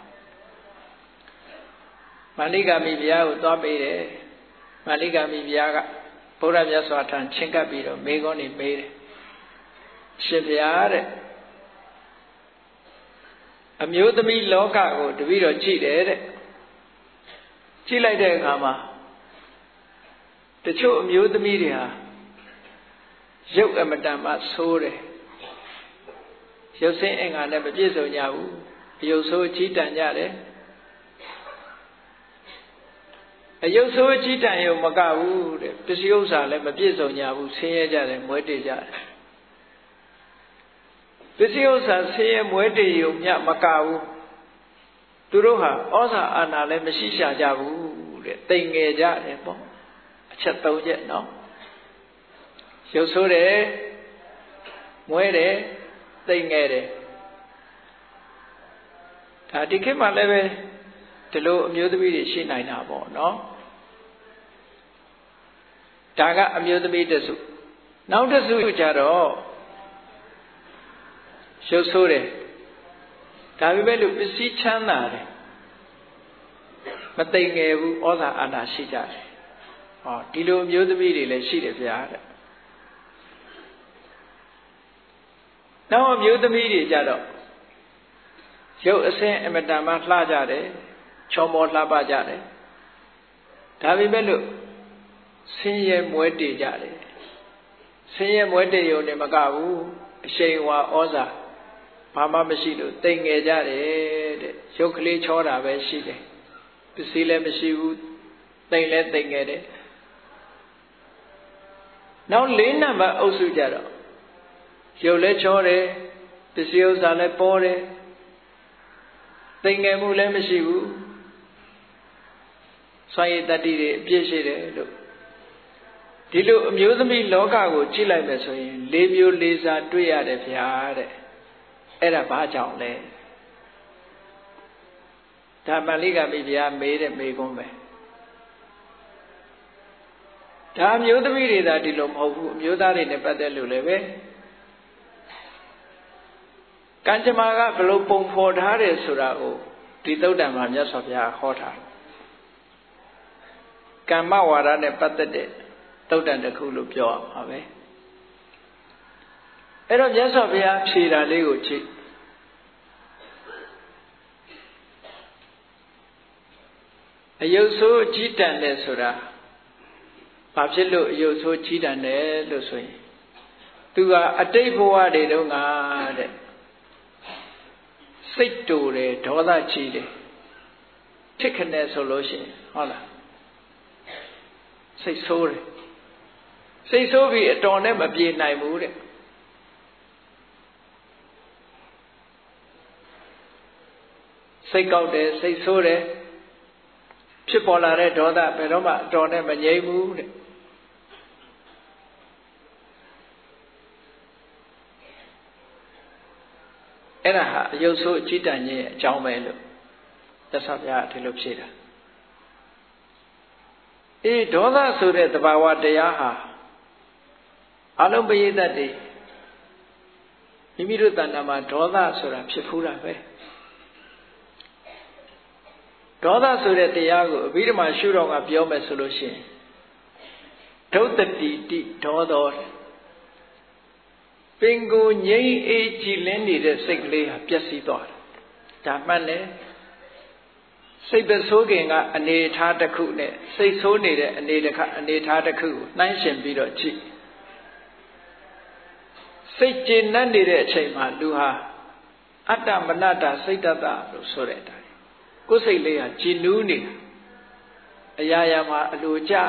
မန္လိကာမိဖုရားကိုသွားပေးတယ်မန္လိကာမိဖုရားကဘုရားမြတ်စွာထံချဉ်ကပ်ပြီးတော့မေခွန်းတွေမေးတယ်ရှင်ဘုရားတဲ့အမျိုးသမီးလောကကိုတပည့်တော်ကြည့်တယ်တဲ့ကြည့်လိုက်တဲ့အခါမှာတချို့အမျိုးသမီးတွေဟာရုပ်အမတန်မှဆိုးတယ်ရုပ်ဆင်းအင်္ဂါနဲ့မပြည့်စုံကြဘူးအယုတ်ဆိုးကြီးတန်ကြတယ်အယုတ်ဆိုးကြီးတန်ရုံမကဘူးတဲ့ပစ္စည်းဥစ္စာလည်းမပြည့်စုံကြဘူးဆင်းရဲကြတယ်မွဲတေကြတယ်ပစ္စည်းဥစ္စာဆင်းရဲမွဲတေရုံမြမကဘူးသူတို့ဟာဩဇာအာဏာလည်းမရှိရှာကြဘူးတဲ့တိမ်ငယ်ကြတယ်ပေါ့အချက်သုံးချက်နော်ရုပ်ဆိုးတယ်မွဲတယ်တိမ်ငယ်တယ်ဒါဒီခေတ်မှာလည်းပဲဒီလိုအမျိုးသမီးတွေရှိနိုင်တာပေါ့နော်ဒါကအမျိုးသမီးတစုနောက်တစုကြတော့ရုပ်ဆိုးတယ်ဒါပေမဲ့လို့ပစ္စည်းချမ်းသာတယ်မတိမ်ငယ်ဘူးဩဇာအာဏာရှိကြတယ်ဟောဒီလိုအမျိုးသမီးတွေလည်းရှိတယ်ဗျာတဲ့နောက်အမျိုးသမီးတွေကြတော့ရုပ်အဆင်းအမတန်မှလှကြတယ်ချောမောလှပကြတယ်ဒါပေမဲ့လို့ဆင်းရဲမွဲတေကြတယ်ဆင်းရဲမွဲတေရုံနဲ့မကဘူးအရှိန်ဝါဩဇာဘာမှမရှိလို့တိမ်ငယ်ကြတယ်တဲ့ရုပ်ကလေးချောတာပဲရှိတယ်ပစ္စည်းလည်းမရှိဘူးတိမ်လည်းတိမ်ငယ်တယ်နောက်လေးနံပါတ်အုပ်စုကြတော့ရုပ်လည်းချောတယ်ပစ္စည်းဥစ္စာလည်းပေါ်တယ်တိမ်ငယ်မှုလည်းမရှိဘူးစွမ်းရည်တတ္တိတွေအပြည့်ရှိတယ်လို့ဒီလိုအမျိုးသမီးလောကကိုကြည့်လိုက်မယ်ဆိုရင်လေးမျိုးလေးစားတွေ့ရတယ်ဗျာတဲ့အဲ့ဒါဘာကြောင့်လဲဒါမှန်လေးကမိဗျာမေးတဲ့မေးခွန်းပဲဒါအမျိုးသမီးတွေသာဒီလိုမဟုတ်ဘူးအမျိုးသားတွေနဲ့ပတ်သက်လို့လည်းပဲကံကြမ္မာကဘလို့ပုံဖော်ထားတယ်ဆိုတာကိုဒီသုတ်တံမှာမြတ်စွာဘုရားဟောထားကမ္မဝါဒနဲ့ပတ်သက်တဲ့သုတ်တံတစ်ခုလို့ပြောရမှာပဲအဲ့တော့မြတ်စွာဘုရားဖြေတာလေးကိုကြည့်အယုတ်ဆိုးကြီးတန်တယ်ဆိုတာဘာဖြစ်လို့အယုတ်ဆိုးကြီးတန်တယ်လို့ဆိုရင်သူကအတိတ်ဘဝတွေတုန်းကတဲ့စိတ်တူတယ်ဒေါသကြီးတယ်ဖြစ်ခနဲ့ဆိုလို့ရှိရင်ဟုတ်လားစိတ်ဆိုးတယ်စိတ်ဆိုးပြီးအတော်နဲ့မပြေနိုင်ဘူးတဲ့စိတ်ကောက်တယ်စိတ်ဆိုးတယ်ဖြစ်ပေါ်လာတဲ့ဒေါသဘယ်တော့မှအတော်နဲ့မငြိမ်းဘူးတဲ့အဲ့ဒါဟာအယုတ်ဆိုးအကြည့်တန်ခြင်းရဲ့အကြောင်းပဲလို့သက်သာပြဒီလိုဖြေတာအေးဒေါသဆိုတဲ့သဘာဝတရားဟာအလုံးပရိသတ်တွေမိမိတို့တဏ္ဍာမှာဒေါသဆိုတာဖြစ်ဖူးတာပဲဒေါသဆိုတဲ့တရားကိုအဘိဓမ္မာရှုတော်ကပြောမယ်ဆိုလို့ရှိရင်ဒုတ္တတိတိဒေါသောပင်ကိုငြိမ်းအေးကြည်လင်းနေတဲ့စိတ်ကလေးဟာပျက်စီးသွားတယ်ဒါမှန်တယ်စိတ်ပစိုးခင်ကအနေထားတစ်ခုနဲ့စိတ်ဆိုးနေတဲ့အနေတစ်ခါအနေထားတစ်ခုကိုနှိုင်းယှဉ်ပြီးတော့ကြည့်စိတ်ကျေနပ်နေတဲ့အချိန်မှာလူဟာအတ္တမနတ္တစိတ်တတလို့ဆိုတဲ့အတိုင်းကိုယ်စိတ်လေးဟာကြည်နူးနေတာအရာရာမှာအလိုကျ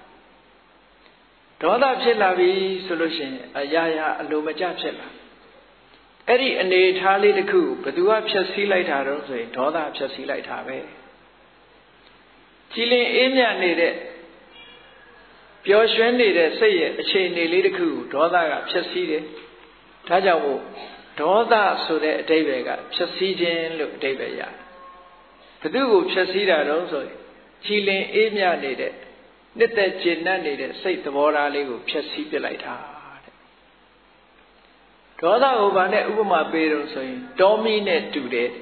ဒေါသဖြစ်လာပြီဆိုလို့ရှိရင်အရာရာအလိုမကျဖြစ်လာအဲ့ဒီအနေထားလေးတစ်ခုဘယ်သူကဖြည့်ဆည်းလိုက်တာတော့ဆိုရင်ဒေါသဖြည့်ဆည်းလိုက်တာပဲကြည်လင်အေးမြနေတဲ့ပျော်ရွှင်နေတဲ့စိတ်ရဲ့အခြေအနေလေးတစ်ခုကိုဒေါသကဖြည့်ဆည်းတယ်ဒါကြောင့်မို့ဒေါသဆိုတဲ့အဓိပ္ပာယ်ကဖြည့်ဆည်းခြင်းလို့အဓိပ္ပာယ်ရတယ်ဘယ်သူကိုဖြည့်ဆည်းတာတော့ဆိုရင်ကြည်လင်အေးမြနေတဲ့နှစ်သက်ကျေနပ်နေတဲ့စိတ်သဘောထားလေးကိုဖြည့်ဆည်းပစ်လိုက်တာတဲ့ဒေါသကိုဘာနဲ့ဥပမာပေးတော့ဆိုရင်တောမီးနဲ့တူတယ်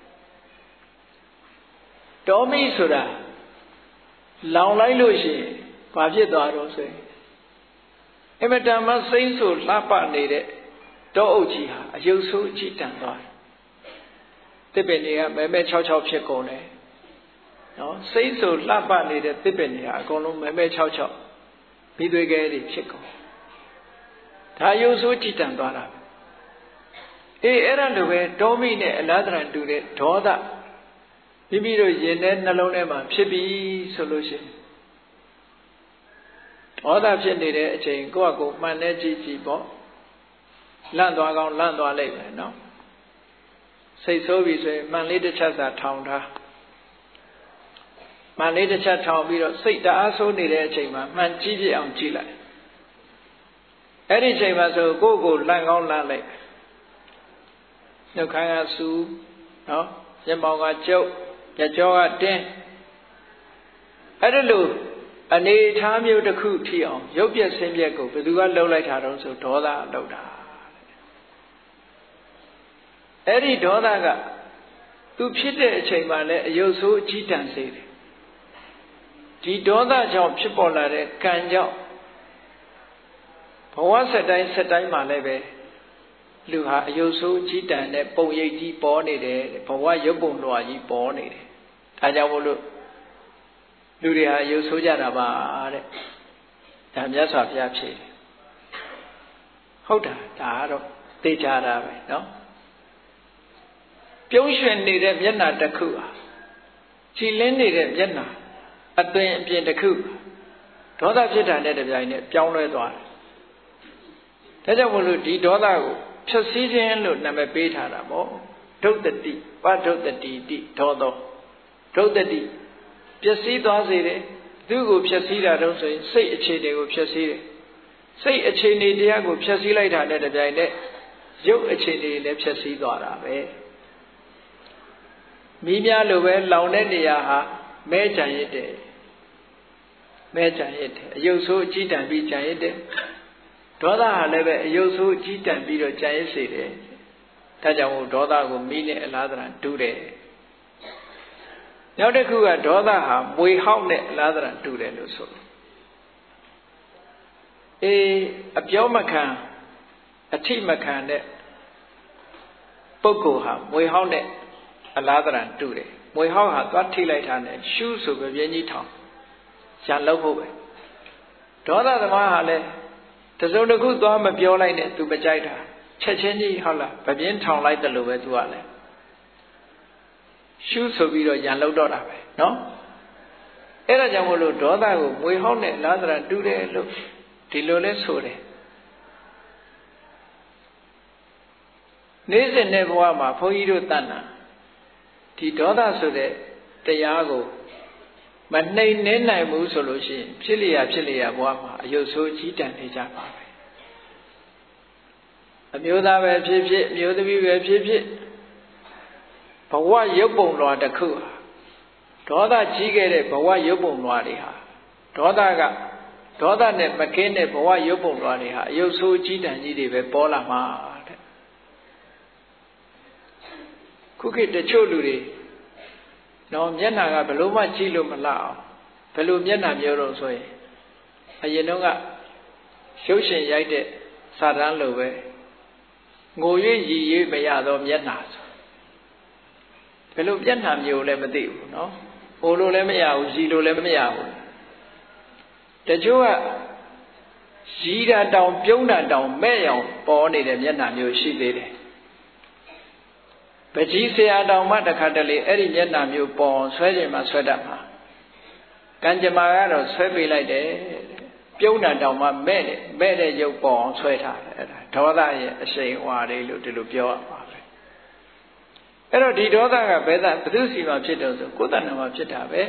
တောမီးဆိုတာလောင်လိုက်လို့ရှိရင်ဘာဖြစ်သွားတော့ဆိုရင်အမတန်မှစိမ့်ဆိုလှပနေတဲ့တောအုပ်ကြီးဟာအယုတ်ဆိုးအကြည့်တန်သွားတယ်တစ်ပင်တွေကမဲမဲချောက်ချောက်ဖြစ်ကုန်တယ်နော်စိမ့်ဆိုလှပနေတဲ့တစ်ပင်တွေဟာအကုန်လုံးမဲမဲချောက်ချောက်ပြီးသွေးခဲတွေဖြစ်ကုန်ဒါအယုတ်ဆိုးကြည့်တန်သွားတာအေးအဲ့ဒါလိုပဲတောမိနဲ့အလားတန်တူတဲ့ဒေါသမိမိတို့ရင်ထဲနှလုံးထဲမှာဖြစ်ပြီဆိုလို့ရှိရင်ဒေါသဖြစ်နေတဲ့အချိန်ကိုယ့်အကိုမှန်နဲ့ကြည့်ကြည့်ပေါ့လန့်သွားကောင်းလန့်သွားလိမ့်မယ်နော်စိတ်ဆိုးပြီဆိုရင်မှန်လေးတစ်ချက်သာထောင်ထားမှန်လေးတစ်ချက်ထောင်ပြီးတော့စိတ်တအားဆိုးနေတဲ့အချိန်မှာမှန်ကြည့်ပြအောင်ကြည့်လိုက်အဲ့ဒီအချိန်မှာဆိုကိုယ့်ကိုလန့်ကောင်းလန့်လိုက်နှုတ်ခမ်းကစူးနော်မျက်မှောင်ကကျုပ်ညကြောကတင်းအဲ့ဒါလို့အနေထားမျိုးတစ်ခုထိအောင်ရုပ်ပြက်ဆင်းပြက်ကိုဘယ်သူကလှုပ်လိုက်တာတော့ဆိုဒေါသလှုပ်တာအဲ့ဒီဒေါသကသူဖြစ်တဲ့အချိန်မှလည်းအယုတ်ဆိုးအကြီးတန်းစေတယ်ဒီဒေါသကြောင့်ဖြစ်ပေါ်လာတဲ့ကံကြောင့်ဘဝဆက်တိုင်းဆက်တိုင်းမှာလည်းပဲလူဟာအယုတ်ဆိုးကြီးတန်တဲ့ပုံရိပ်ကြီးပေါ်နေတယ်ဘဝရုပ်ပုံလွှာကြီးပေါ်နေတယ်ဒါကြောင့်မို့လို့လူတွေဟာအယုတ်ဆိုးကြတာပါတဲ့ဒါမြတ်စွာဘုရားဖြေတယ်ဟုတ်တာဒါကတော့သိကြတာပဲเนาะပြုံးရွှင်နေတဲ့မျက်နှာတစ်ခုဟာကြည်လင်းနေတဲ့မျက်နှာအသွင်အပြင်တစ်ခုဒေါသဖြစ်တာနဲ့တပြိုင်နက်ပြောင်းလဲသွားတယ်ဒါကြောင့်မို့လို့ဒီဒေါသကိုဖြည့်ဆည်းခြင်းလို့နာမည်ပေးထားတာပေါ့ဒုတ်တတိပဒုတ်တတိတိဒေါသောဒုတ်တတိပျက်စီးသွားစေတယ်သူ့ကိုဖြည့်ဆည်းတာတော့ဆိုရင်စိတ်အခြေအနေကိုဖြည့်ဆည်းတယ်စိတ်အခြေအနေတရားကိုဖြည့်ဆည်းလိုက်တာနဲ့တပြိုင်နက်ရုပ်အခြေအနေလည်းဖြည့်ဆည်းသွားတာပဲမိများလိုပဲလောင်တဲ့နေရာဟာမဲကြံရစ်တယ်မဲကြံရစ်တယ်အယုတ်ဆိုးအကြီးတန်းပြီးကြံရစ်တယ်ဒေါသဟာလည်းပဲအယုတ်ဆိုးအကြီးတန်းပြီးတော့ကြံရစ်စေတယ်ဒါကြောင့်ဒေါသကိုမိနဲ့အလားတန်တူးတယ်နောက်တစ်ခုကဒေါသဟာမွေဟောက်နဲ့အလားတန်တူတယ်လို့ဆိုအေးအပြောမခံအထိမခံတဲ့ပုဂ္ဂိုလ်ဟာမွေဟောက်နဲ့အလားတန်တူတယ်မွေဟောက်ဟာသွားထိလိုက်တာနဲ့ရှူးဆိုပဲပြင်းကြီးထောင်ရန်လောက်ဖို့ပဲဒေါသသမားဟာလည်းတစုံတစ်ခုသွားမပြောလိုက်နဲ့ तू မကြိုက်တာချက်ချင်းကြီးဟုတ်လားဗပြင်းထောင်လိုက်တယ်လို့ပဲ तू ကလည်းရှူးဆိုပြီးတော့ရန်လောက်တော့တာပဲเนาะအဲ့ဒါကြောင့်မို့လို့ဒေါသကိုမွေဟောက်နဲ့လားတရတူတယ်လို့ဒီလိုလဲဆိုတယ်နေ့စဉ်တဲ့ဘဝမှာဘုန်းကြီးတို့တဏ္ဍာဒီဒေါသဆိုတဲ့တရားကိုမနှိမ်နှင်းနိုင်ဘူးဆိုလို့ရှိရင်ဖြစ်လျာဖြစ်လျာဘဝမှာအယုတ်ဆိုးကြီးတန်နေကြပါပဲအမျိုးသားပဲဖြစ်ဖြစ်အမျိုးသမီးပဲဖြစ်ဖြစ်ဘဝရုပ်ပုံလွှာတစ်ခုဟာဒေါသကြီးခဲ့တဲ့ဘဝရုပ်ပုံလွှာတွေဟာဒေါသကဒေါသနဲ့မကင်းတဲ့ဘဝရုပ်ပုံလွှာတွေဟာအယုတ်ဆိုးကြီးတန်ကြီးတွေပဲပေါ်လာမှာတဲ့ခုခေတ်တချို့လူတွေနော်မျက်နှာကဘယ်လိုမှကြည့်လို့မလှအောင်ဘယ်လိုမျက်နှာမျိုးတော့ဆိုရင်အရင်တော့ကရုပ်ရှင်ရိုက်တဲ့စာတန်းလိုပဲငို၍ရည်၍မရတော့မျက်နှာဆိုဘယ်လိုမျက်နှာမျိုးလဲမသိဘူးနော်ဟိုလိုလည်းမရဘူးရည်လိုလည်းမရဘူးတချို့ကရည်တာတောင်ပြုံးတာတောင်မဲ့ရောင်ပေါ်နေတဲ့မျက်နှာမျိုးရှိသေးတယ်ပကြီးဆရာတော်မှတခါတလေအဲ့ဒီမျက်နှာမျိုးပေါ်ဆွဲခြင်းမှဆွဲတတ်မှာကံကြမ္မာကတော့ဆွဲပေးလိုက်တယ်ပြုံးတာတောင်မှမဲ့တယ်မဲ့တဲ့ရုပ်ပေါ်အောင်ဆွဲထားတယ်အဲ့ဒါဒေါသရဲ့အရှိန်အဝါလေးလို့ဒီလိုပြောရပါပဲအဲ့တော့ဒီဒေါသကဘယ်သာဘုသူစီမှာဖြစ်တော့ဆိုကိုယ်တဏ္ဍာမှာဖြစ်တာပဲ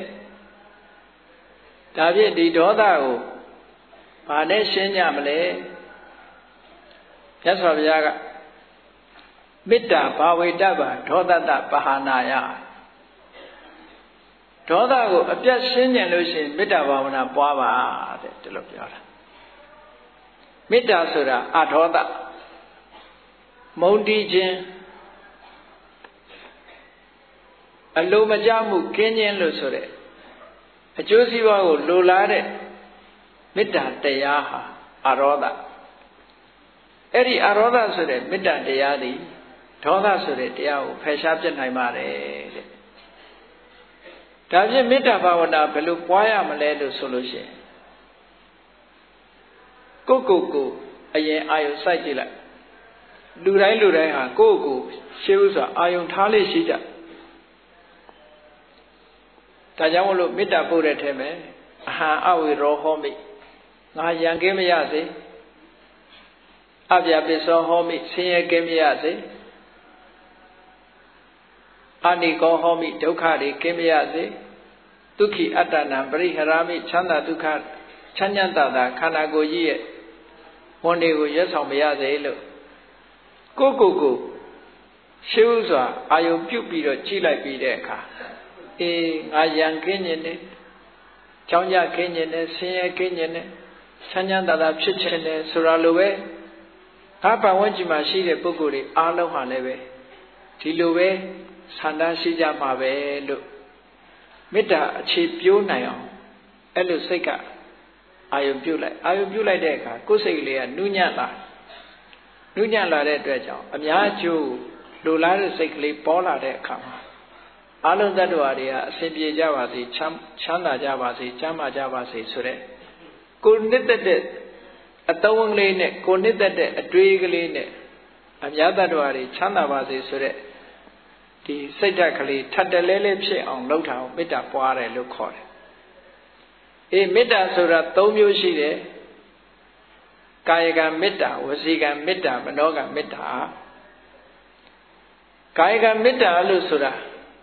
ဒါဖြင့်ဒီဒေါသကိုဘာနဲ့ရှင်းကြမလဲမြတ်စွာဘုရားကမေတ္တာဘာဝေတ္တဗာဒေါသတပဟာနာယဒေါသကိုအပြတ်ရှင်းကြလို့ရှိရင်မေတ္တာဘာဝနာပွားပါတဲ့ဒီလိုပြောတာမေတ္တာဆိုတာအဒေါသမုန်းတီးခြင်းအလိုမကျမှုကင်းခြင်းလို့ဆိုတဲ့အကျိုးစီးပွားကိုလိုလားတဲ့မေတ္တာတရားဟာအရောဓအဲ့ဒီအရောဓဆိုတဲ့မေတ္တာတရားသည်ဒေါသဆိုတဲ့တရားကိုဖယ်ရှားပြတ်နိုင်ပါတယ်တဲ့ဒါဖြင့်မေတ္တာဘာဝနာဘယ်လိုပွားရမလဲလို့ဆိုလို့ရှိရင်ကိုယ့်ကိုယ်ကိုအရင်အာယုစိုက်ကြည့်လိုက်လူတိုင်းလူတိုင်းဟာကိုယ့်ကိုယ်ရှေးဥစွာအာယုထားလေးရှိကြဒါကြောင့်မလို့မေတ္တာပို့တဲ့ထဲမှာအဟံအဝေရောဟောမိငါရန်ကင်းမရစေအပြပိစောဟောမိဆင်းရဲကင်းမရစေအာနိကောဟောမိဒုက္ခတွေကင်းမရစေဒုက္ခိအတ္တနံပရိဟရာမိချမ်းသာဒုက္ခချမ်းသာတာတာခန္ဓာကိုယ်ကြီးရဲ့ဝန်တွေကိုရွတ်ဆောင်မရစေလို့ကိုယ့်ကိုယ်ကိုရှေးဥစွာအာယုပြုတ်ပြီးတော့ကြည့်လိုက်ပြီးတဲ့အခါအေးငါရန်ကင်းခြင်းနဲ့ကြောင်းကြကင်းခြင်းနဲ့ဆင်းရဲကင်းခြင်းနဲ့ချမ်းသာတာဖြစ်ခြင်းနဲ့ဆိုတာလိုပဲငါပတ်ဝန်းကျင်မှာရှိတဲ့ပုဂ္ဂိုလ်တွေအားလုံးဟာလည်းပဲဒီလိုပဲဆန္ဒရှိကြမှာပဲလို့မေတ္တာအခြေပြိုးနိုင်အောင်အဲ့လိုစိတ်ကအာယုပြုတ်လိုက်အာယုပြုတ်လိုက်တဲ့အခါကိုယ်စိတ်ကလေးကနူးညံ့လာနုညံ့လာတဲ့အတွက်ကြောင့်အများကျိုးလိုလားတဲ့စိတ်ကလေးပေါ်လာတဲ့အခါမှာအလုံးသတ္တဝါတွေကအစဉ်ပြေကြပါစေချမ်းချမ်းသာကြပါစေကျမ်းမာကြပါစေဆိုတဲ့ကိုနှစ်သက်တဲ့အသုံးကလေးနဲ့ကိုနှစ်သက်တဲ့အတွေးကလေးနဲ့အများသတ္တဝါတွေချမ်းသာပါစေဆိုတဲ့ဒီစိတ်ဓာတ်ကလေးထပ်တလဲလဲဖြစ်အောင်လုပ်ထားအောင်မေတ္တာပွားတယ်လို့ခေါ်တယ်အေးမေတ္တာဆိုတာ၃မျိုးရှိတယ်ကာယကံမေတ္တာဝစီကံမေတ္တာမနောကံမေတ္တာကာယကံမေတ္တာလို့ဆိုတာ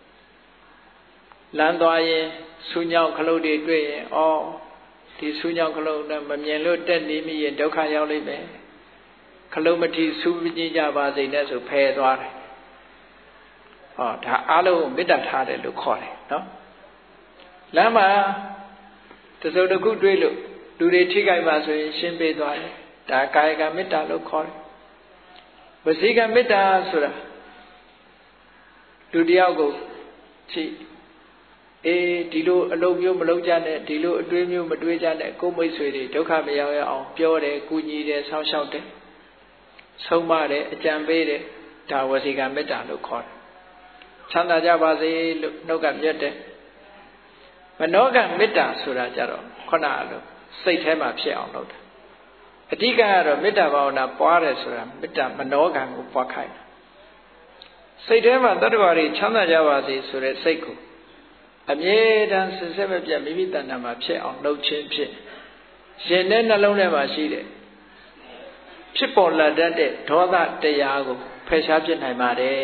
လမ်းသွားရင်ဆူညောင်းခလုတ်တွေတွေ့ရင်ဩဒီဆူညောင်းခလုတ်နဲ့မမြင်လို့တက်နေမိရင်ဒုက္ခရောက်လိမ့်မယ်ခလုတ်မထီဆူမကြည့်ကြပါစေနဲ့ဆိုဖယ်သွားတယ်ဟောဒါအားလုံးမေတ္တာထားတယ်လို့ခေါ်တယ်နော်လမ်းမှာတစုံတစ်ခုတွေ့လို့လူတွေထိခိုက်ပါဆိုရင်ရှင်းပေးသွားတယ်ဒါကာယကမေတ္တာလို့ခေါ်တယ်ဝစီကမေတ္တာဆိုတာလူတယောက်ကိုချိအေးဒီလိုအလုပ်မျိုးမလုပ်ကြနဲ့ဒီလိုအတွေးမျိုးမတွေးကြနဲ့ကိုယ်မိတ်ဆွေတွေဒုက္ခမရောက်ရအောင်ပြောတယ်ကူညီတယ်ဆောင်းလျှောက်တယ်ဆုံးမတယ်အကြံပေးတယ်ဒါဝစီကမေတ္တာလို့ခေါ်တယ်ချမ်းသာကြပါစေလို့နှုတ်ကမြတ်တယ်မနောကမေတ္တာဆိုတာကြတော့ခုနအလိုစိတ်ထဲမှာဖြစ်အောင်လုပ်တာအဓိကကတော့မေတ္တာဘာဝနာပွားတယ်ဆိုတာမေတ္တာမနောကံကိုပွားခိုင်းတာစိတ်ထဲမှာတတ္တဝါတွေချမ်းသာကြပါစေဆိုတဲ့စိတ်ကိုအမြဲတမ်းစစက်မပြတ်မိမိတဏ္ဍာမှာဖြစ်အောင်လုပ်ခြင်းဖြင့်ရှင်တဲ့နှလုံးထဲမှာရှိတဲ့ဖြစ်ပေါ်လာတတ်တဲ့ဒေါသတရားကိုဖယ်ရှားပြစ်နိုင်ပါတယ်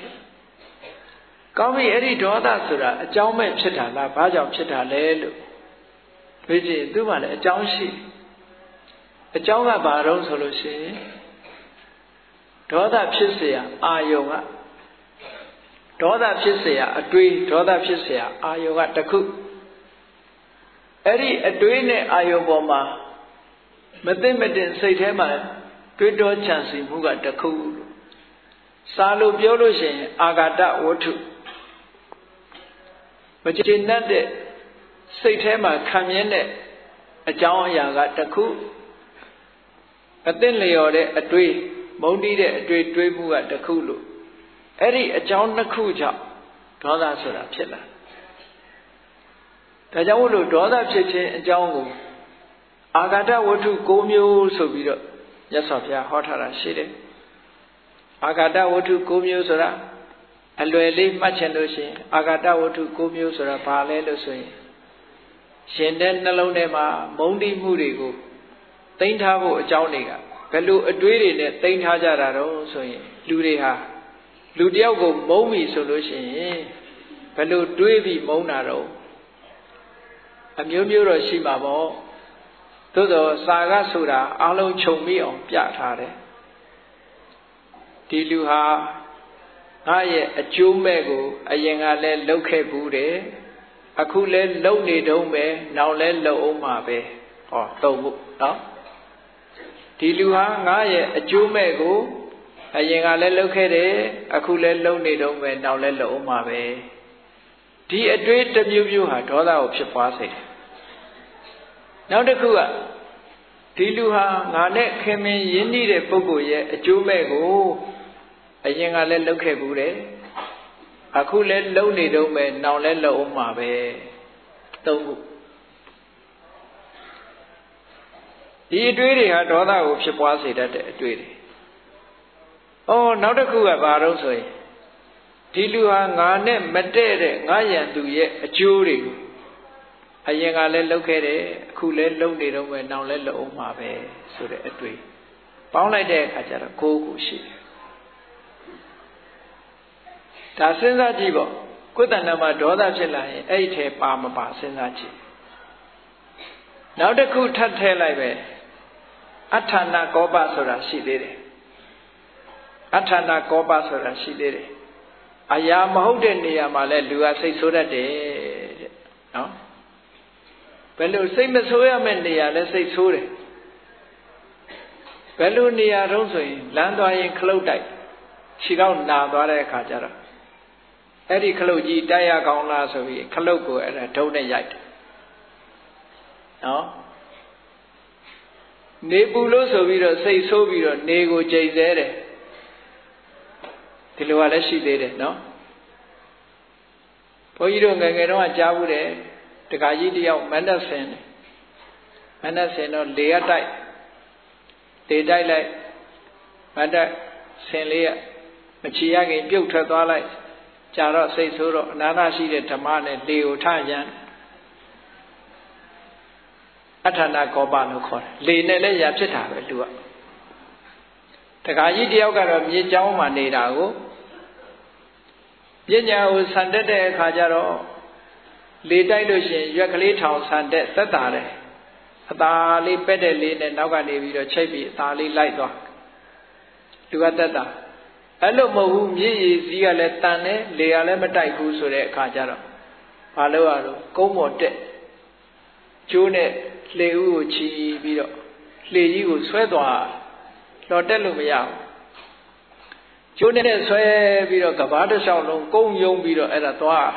ကောင်းပြီအဲ့ဒီဒေါသဆိုတာအကြောင်းမဲ့ဖြစ်တာလားဘာကြောင့်ဖြစ်တာလဲလို့ပြောကြည့်သူ့မှာလည်းအကြောင်းရှိအကြောင်းကဘာတော့ဆိုလို့ရှိရင်ဒေါသဖြစ်เสียအာယုံကဒေါသဖြစ်เสียအတွေးဒေါသဖြစ်เสียအာယုံကတစ်ခုအဲ့ဒီအတွေးနဲ့အာယုံပေါ်မှာမသိမတင်စိတ်ထဲမှာတွေးတောချမ်းစီမှုကတစ်ခုစာလို့ပြောလို့ရှိရင်အာဂတဝတ္ထုမကျေနပ်တဲ့စိတ်ထဲမှာခံမြင်တဲ့အကြောင်းအရာကတစ်ခုအသင့်လျော်တဲ့အတွေးမုန်းတီးတဲ့အတွေးတွေးမှုကတစ်ခုလို့အဲ့ဒီအကြောင်းနှစ်ခုကြောင့်ဒေါသဆိုတာဖြစ်လာဒါကြောင့်မို့လို့ဒေါသဖြစ်ခြင်းအကြောင်းကိုအာဂတဝတ္ထု၉မျိုးဆိုပြီးတော့မြတ်စွာဘုရားဟောထားတာရှိတယ်အာဂတဝတ္ထု၉မျိုးဆိုတာအလွယ်လေးမှတ်ချင်လို့ရှိရင်အာဂတဝတ္ထု၉မျိုးဆိုတာဘာလဲလို့ဆိုရင်ရှင်တဲ့နှလုံးထဲမှာမုန်းတိမှုတွေကိုသိမ်းထားဖို့အကြောင်းတွေကဘယ်လိုအတွေးတွေနဲ့သိမ်းထားကြတာတော့ဆိုရင်လူတွေဟာလူတယောက်ကိုမုန်းပြီဆိုလို့ရှိရင်ဘယ်လိုတွေးပြီးမုန်းတာတော့အမျိုးမျိုးတော့ရှိမှာပေါ့သို့သောစာကဆိုတာအလုံးခြုံမိအောင်ပြထားတယ်ဒီလူဟာငါရဲ့အကျိုးမဲ့ကိုအရင်ကလည်းလုပ်ခဲ့ဘူးတယ်အခုလည်းလုပ်နေတုံးပဲနောက်လည်းလုပ်အောင်မှာပဲဟောသုံးဖို့နော်ဒီလူဟာငါရဲ့အကျိုးမဲ့ကိုအရင်ကလည်းလုပ်ခဲ့တယ်အခုလည်းလုပ်နေတုံးပဲနောက်လည်းလုပ်အောင်မှာပဲဒီအတွေ့တစ်မျိုးမျိုးဟာဒေါသကိုဖြစ်ပွားစေတယ်နောက်တစ်ခုကဒီလူဟာငါနဲ့ခင်မင်ရင်းနှီးတဲ့ပုဂ္ဂိုလ်ရဲ့အကျိုးမဲ့ကိုအရင်ကလည်းလုပ်ခဲ့ဘူးတယ်အခုလည်းလုပ်နေတုံးပဲနောက်လည်းလုပ်အောင်မှာပဲသုံးခုဒီအတွေ့တွေဟာဒေါသကိုဖြစ်ပွားစေတတ်တဲ့အတွေ့တွေ။အော်နောက်တစ်ခုကဘာလို့ဆိုရင်ဒီလူဟာငါနဲ့မတည့်တဲ့ငါရန်သူရဲ့အကျိုးတွေကိုအရင်ကလည်းလုပ်ခဲ့တယ်အခုလည်းလုပ်နေတော့ပဲနောက်လည်းလုပ်အောင်မှာပဲဆိုတဲ့အတွေ့ပေါင်းလိုက်တဲ့အခါကျတော့ကိုးခုရှိတယ်။ဒါစဉ်းစားကြည့်ပေါ့ကိုယ်တဏ္ဍာမှာဒေါသဖြစ်လာရင်အဲ့ဒီထဲပါမပါစဉ်းစားကြည့်။နောက်တစ်ခုထပ်ထည့်လိုက်ပဲအဋ္ဌာဏကောပဆိုတာရှိသေးတယ်အဋ္ဌာဏကောပဆိုတာရှိသေးတယ်အရာမဟုတ်တဲ့နေရာမှာလဲလူကစိတ်ဆိုးတတ်တယ်တဲ့နော်ဘယ်လိုစိတ်မဆိုးရမယ့်နေရာလဲစိတ်ဆိုးတယ်ဘယ်လိုနေရာတုံးဆိုရင်လမ်းသွားရင်ခလုတ်တိုက်ခြေထောက်နာသွားတဲ့အခါကျတော့အဲ့ဒီခလုတ်ကြီးတိုက်ရကောင်းလားဆိုပြီးခလုတ်ကိုအဲ့ဒါဒုံးနဲ့ရိုက်တယ်နော်နေပူလို့ဆိုပြီးတော့စိတ်ဆိုးပြီးတော့နေကိုကြိတ်သေးတယ်ဒီလိုကလည်းရှိသေးတယ်နော်ဘုန်းကြီးတို့ငယ်ငယ်တုန်းကကြားဘူးတယ်တခါကြီးတယောက်မန္တဆင်မန္တဆင်တော့လေရတိုက်လေတိုက်လိုက်မန္တဆင်လေးကမချီရခင်ပြုတ်ထွက်သွားလိုက်ကြာတော့စိတ်ဆိုးတော့အနာနာရှိတဲ့ဓမ္မနဲ့လေကိုထရန်အထာဏကောပလို့ခေါ်တယ်လေနဲ့လည်းရာဖြစ်တာပဲလူကတခါကြီးတယောက်ကတော့မြေเจ้าမှာနေတာကိုပညာကိုဆန်တက်တဲ့အခါကျတော့လေတိုက်လို့ရှိရင်ရွက်ကလေးထောင်ဆန်တက်သက်သာတယ်အသာလေးပက်တဲ့လေးနဲ့နောက်ကနေပြီးတော့ချိတ်ပြီးအသာလေးလိုက်သွားလူကသက်သာအဲ့လိုမဟုတ်ဘူးမြေရည်စည်းကလည်းတန်တယ်လေကလည်းမတိုက်ဘူးဆိုတဲ့အခါကျတော့ဘာလို့ရတော့ကုန်းပေါ်တက်ကျိုးနဲ့လေဦးကိုချီပြီးတော့လေကြီးကိုဆွဲသွားလော်တက်လို့မရဘူးကျိုးနဲ့ဆွဲပြီးတော့ကဘာတစ်လျှောက်လုံးကုန်းယုံပြီးတော့အဲ့ဒါသွား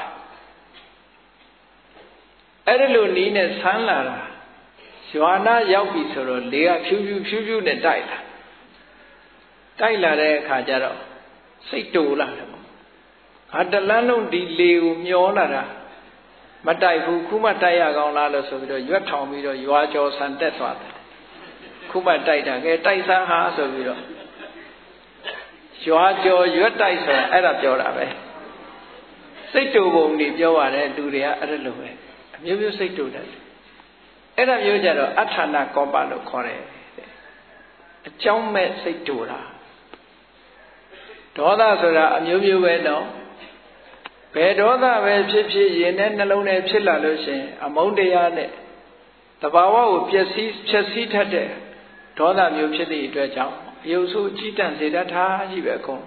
အဲ့ဒီလိုနီးနဲ့ဆန်းလာတာရွာနာရောက်ပြီဆိုတော့လေကဖြူးဖြူးဖြူးဖြူးနဲ့တိုက်လာတိုက်လာတဲ့အခါကျတော့စိတ်တူလာတယ်ပေါ့ငါတလန်းလုံးဒီလေကိုမျောလာတာမတိုက်ဘူးခုမှတိုက်ရကောင်းလားလို့ဆိုပြီးတော့ရွက်ထောင်ပြီးတော့ရွာကျော်ဆန်တက်သွားတယ်ခုမှတိုက်တာကဲတိုက်ဆန်းဟာဆိုပြီးတော့ရွာကျော်ရွက်တိုက်ဆိုအဲ့ဒါပြောတာပဲစိတ်တူပုံတွေပြောရတယ်လူတွေကအဲ့ဒါလိုပဲအမျိုးမျိုးစိတ်တူတယ်အဲ့ဒါမျိုးကြတော့အထာဏကောပလို့ခေါ်တယ်အကြောင်းမဲ့စိတ်တူတာဒေါသဆိုတာအမျိုးမျိုးပဲနော်ဘယ်ဒေါသပဲဖြစ်ဖြစ်ရင်နဲ့နှလုံးထဲဖြစ်လာလို့ရှိရင်အမုန်းတရားနဲ့တဘာဝကိုပျက်စီးဖြက်စီးတတ်တဲ့ဒေါသမျိုးဖြစ်သည့်အတွက်ကြောင့်အယုတ်ဆိုးကြီးတန့်စေတတ်တာကြီးပဲအကုန်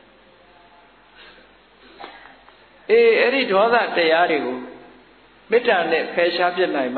အေးအဲ့ဒီဒေါသတရားတွေကိုမေတ္တာနဲ့ဖယ်ရှားပြစ်နိုင်မှ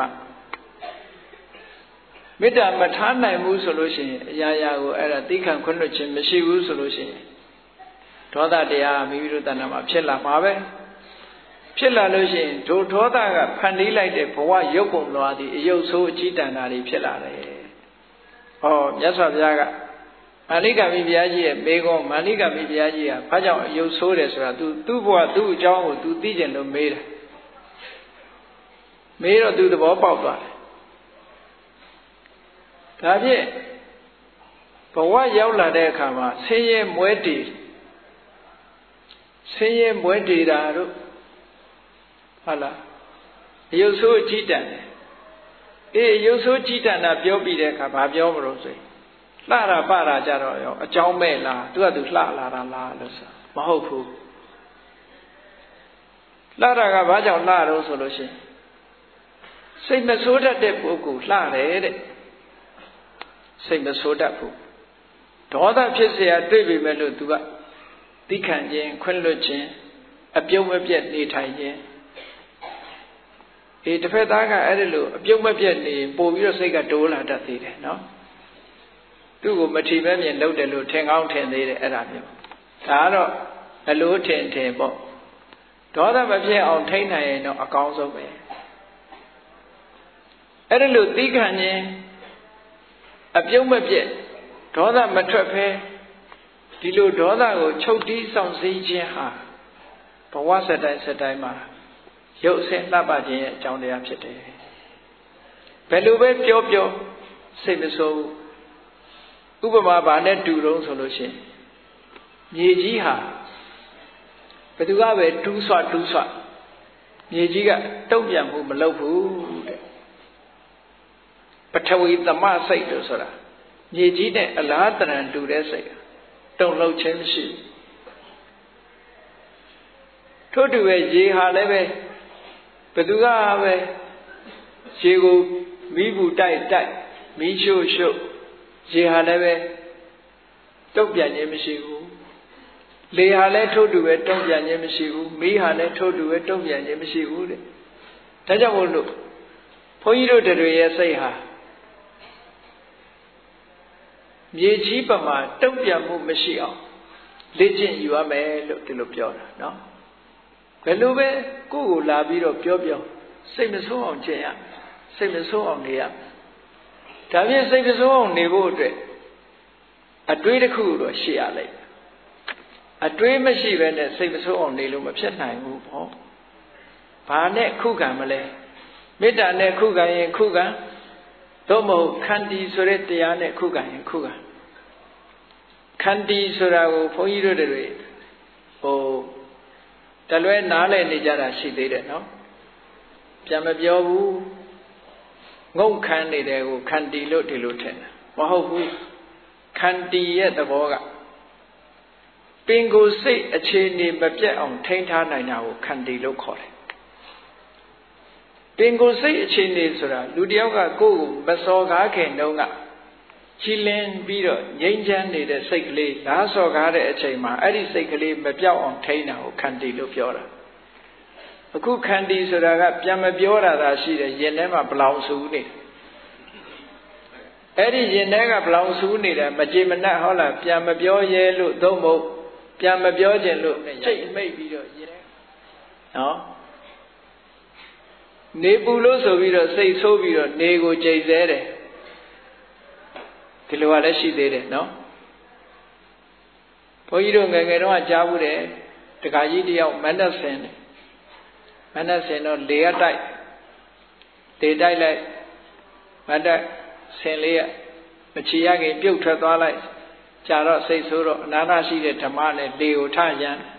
မေတ္တာမထားနိုင်ဘူးဆိုလို့ရှိရင်အရာရာကိုအဲ့ဒါသိခံခွင့်လွှတ်ခြင်းမရှိဘူးဆိုလို့ရှိရင်ဒေါသတရားမိမိတို့တဏ္ဍာမှာဖြစ်လာမှာပဲဖြစ်လာလို့ရှိရင်ဒုဒေါသကဖန်တီးလိုက်တဲ့ဘဝရုပ်ပုံသွားသည်အယုတ်ဆိုးအကြီးတန်တာတွေဖြစ်လာတယ်ဟောမြတ်စွာဘုရားကမာလိကမိဘုရားကြီးရဲ့မေကွန်မာလိကမိဘုရားကြီးကဘာကြောင့်အယုတ်ဆိုးတယ်ဆိုတာ तू သူ့ဘဝသူ့အကြောင်းကို तू သိကျင်လို့မေးတယ်မေးတော့ तू သဘောပေါက်သွားတယ်ဒါဖြင့်ဘဝရောက်လာတဲ့အခါမှာဆင်းရဲမွဲတေဆင်းရဲမွဲတေတာတို့ဟုတ်လားအယုတ်ဆိုးအကြီးတန်တယ်အေးအယုတ်ဆိုးကြီးတန်တာပြောပြီးတဲ့အခါဘာပြောမလို့ဆိုရင်လှတာပတာကြတော့ရောအကြောင်းမဲ့လားသူကသူလှလာတာလားလို့ဆိုမဟုတ်ဘူးလှတာကဘာကြောင့်လှတော့ဆိုလို့ရှိရင်စိတ်မဆိုးတတ်တဲ့ပုဂ္ဂိုလ်လှတယ်တဲ့စိတ်မဆိုးတတ်ဘူးဒေါသဖြစ်เสียတွေ့ပြီမဲ့လို့သူကသိခံခြင်းခွင့်လွှတ်ခြင်းအပြုံးမပြတ်နေထိုင်ခြင်းအေးတစ်ဖက်သားကအဲ့ဒီလိုအပြုံးမပြတ်နေပို့ပြီးတော့စိတ်ကတိုးလာတတ်သေးတယ်နော်သူ့ကိုမထီမဲ့မြင်လုပ်တယ်လို့ထင်ကောင်းထင်သေးတယ်အဲ့ဒါမျိုးဒါကတော့အလိုထင်ထင်ပေါ့ဒေါသမဖြစ်အောင်ထိန်းနိုင်ရင်တော့အကောင်းဆုံးပဲအဲ့ဒီလိုသိခံခြင်းအပြုံးမပြတ်ဒေါသမထွက်ဖဲဒီလိုဒေါသကိုချုပ်တီးဆောင်စည်းခြင်းဟာဘဝစတိုင်းစတိုင်းမှာရုပ်ဆင်းလှပခြင်းရဲ့အကြောင်းတရားဖြစ်တယ်ဘယ်လိုပဲပြောပြောစိတ်မဆိုးဥပမာဘာနဲ့တူတုံးဆိုလို့ရှိရင်မြေကြီးဟာဘယ်သူကပဲတူးဆွတူးဆွမြေကြီးကတုံ့ပြန်မှုမလုပ်ဘူးတဲ့ပထဝီသမစိတ်လို့ဆိုတာမြေကြီးနဲ့အလားတန်တူတဲ့စိတ်တုံ့လှုပ်ခြင်းမရှိထို့တူပဲရေဟာလည်းပဲဘယ်သူကပဲရေကိုမီးဘူးတိုက်တိုက်မီးရှို့ရှို့ရေဟာလည်းပဲတုံ့ပြန်ခြင်းမရှိဘူးလေဟာလည်းထို့တူပဲတုံ့ပြန်ခြင်းမရှိဘူးမီးဟာလည်းထို့တူပဲတုံ့ပြန်ခြင်းမရှိဘူးတဲ့ဒါကြောင့်မို့လို့ဘုန်းကြီးတို့တွေရဲ့စိတ်ဟာမြေကြီးပမာတုံ့ပြန်မှုမရှိအောင်လေ့ကျင့်ယူရမယ်လို့ဒီလိုပြောတာနော်ဘယ်လိုပဲကိုယ့်ကိုလာပြီးတော့ပြောပြောစိတ်မဆိုးအောင်ကျင့်ရစိတ်မဆိုးအောင်နေရဒါဖြင့်စိတ်မဆိုးအောင်နေဖို့အတွက်အတွေးတစ်ခုတော့ရှိရလိမ့်မယ်အတွေးမရှိဘဲနဲ့စိတ်မဆိုးအောင်နေလို့မဖြစ်နိုင်ဘူးပေါ့ဘာနဲ့ခုခံမလဲမေတ္တာနဲ့ခုခံရင်ခုခံသို့မဟုတ်ခန္တီဆိုတဲ့တရားနဲ့ခုခံရင်ခုခံခန္တီဆိုတာကိုဘုန်းကြီးတို့တွေဟိုတလွဲနားလည်နေကြတာရှိသေးတယ်နော်ပြန်မပြောဘူးငုံခမ်းနေတဲ့ကိုခန္တီလို့ဒီလိုထင်တာမဟုတ်ဘူးခန္တီရဲ့သဘောကပင်ကိုယ်စိတ်အခြေအနေမပြတ်အောင်ထိန်းထားနိုင်တာကိုခန္တီလို့ခေါ်တယ်ပင်ကိုယ်စိတ်အခြေအနေဆိုတာလူတယောက်ကကိုယ့်ကိုမစော်ကားခင်တုန်းကချီလင်းပြီးတော့ငြိမ်းချမ်းနေတဲ့စိတ်ကလေးဓာတ်စော်ကားတဲ့အချိန်မှာအဲ့ဒီစိတ်ကလေးမပြောက်အောင်ထိန်းတာကိုခန္တီလို့ပြောတာအခုခန္တီဆိုတာကပြန်မပြောတာသာရှိတယ်ရင်ထဲမှာဘလောင်ဆူနေအဲ့ဒီရင်ထဲကဘလောင်ဆူနေတယ်မကြေမနက်ဟုတ်လားပြန်မပြောရဲလို့သို့မဟုတ်ပြန်မပြောခြင်းလို့စိတ်မိတ်ပြီးတော့ရင်နော်နေပူလို့ဆိုပြီးတော့စိတ်ဆိုးပြီးတော့နေကိုကြိတ်ဆဲတယ်ဒီလိုကလည်းရှိသေးတယ်နော်ဘုန်းကြီးတို့ငယ်ငယ်တော့ကြားဘူးတယ်တခါကြီးတယောက်မန္တဆင်တယ်မန္တဆင်တော့လေကတိုက်လေတိုက်လိုက်မန္တဆင်လေးကမချီရခင်ပြုတ်ထွက်သွားလိုက်ကြာတော့စိတ်ဆိုးတော့အနာနာရှိတဲ့ဓမ္မနဲ့လေကိုထရန်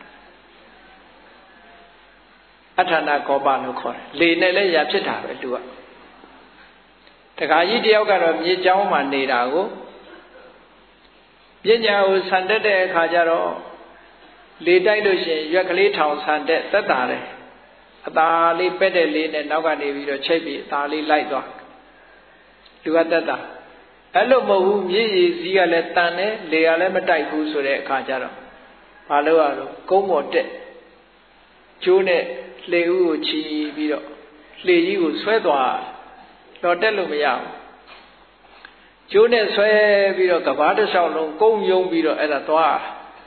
အထာဏကောပလို့ခေါ်တယ်လေနဲ့လည်းရဖြစ်တာပဲလူကတခါကြီးတယောက်ကတော့မြေကျောင်းမှာနေတာကိုပညာကိုဆန်တက်တဲ့အခါကျတော့လေတိုက်လို့ရှိရင်ရွက်ကလေးထောင်ဆန်တက်သက်တာတယ်အသာလေးပက်တဲ့လေးနဲ့နောက်ကနေပြီးတော့ချိတ်ပြီးအသာလေးလိုက်သွားလူကသက်တာအဲ့လိုမဟုတ်ဘူးမြေရည်စည်းကလည်းတန်တယ်လေကလည်းမတိုက်ဘူးဆိုတဲ့အခါကျတော့ဘာလို့ရတော့ကုန်းပေါ်တက်ကျိုးနဲ့လှေဦးကိုချီပြီးတော့လှေကြီးကိုဆွဲသွားတော့တက်လို့မရဘူးကျိုးနဲ့ဆွဲပြီးတော့ကဘာတစ်လျှောက်လုံးကုန်းယုံပြီးတော့အဲ့ဒါသွား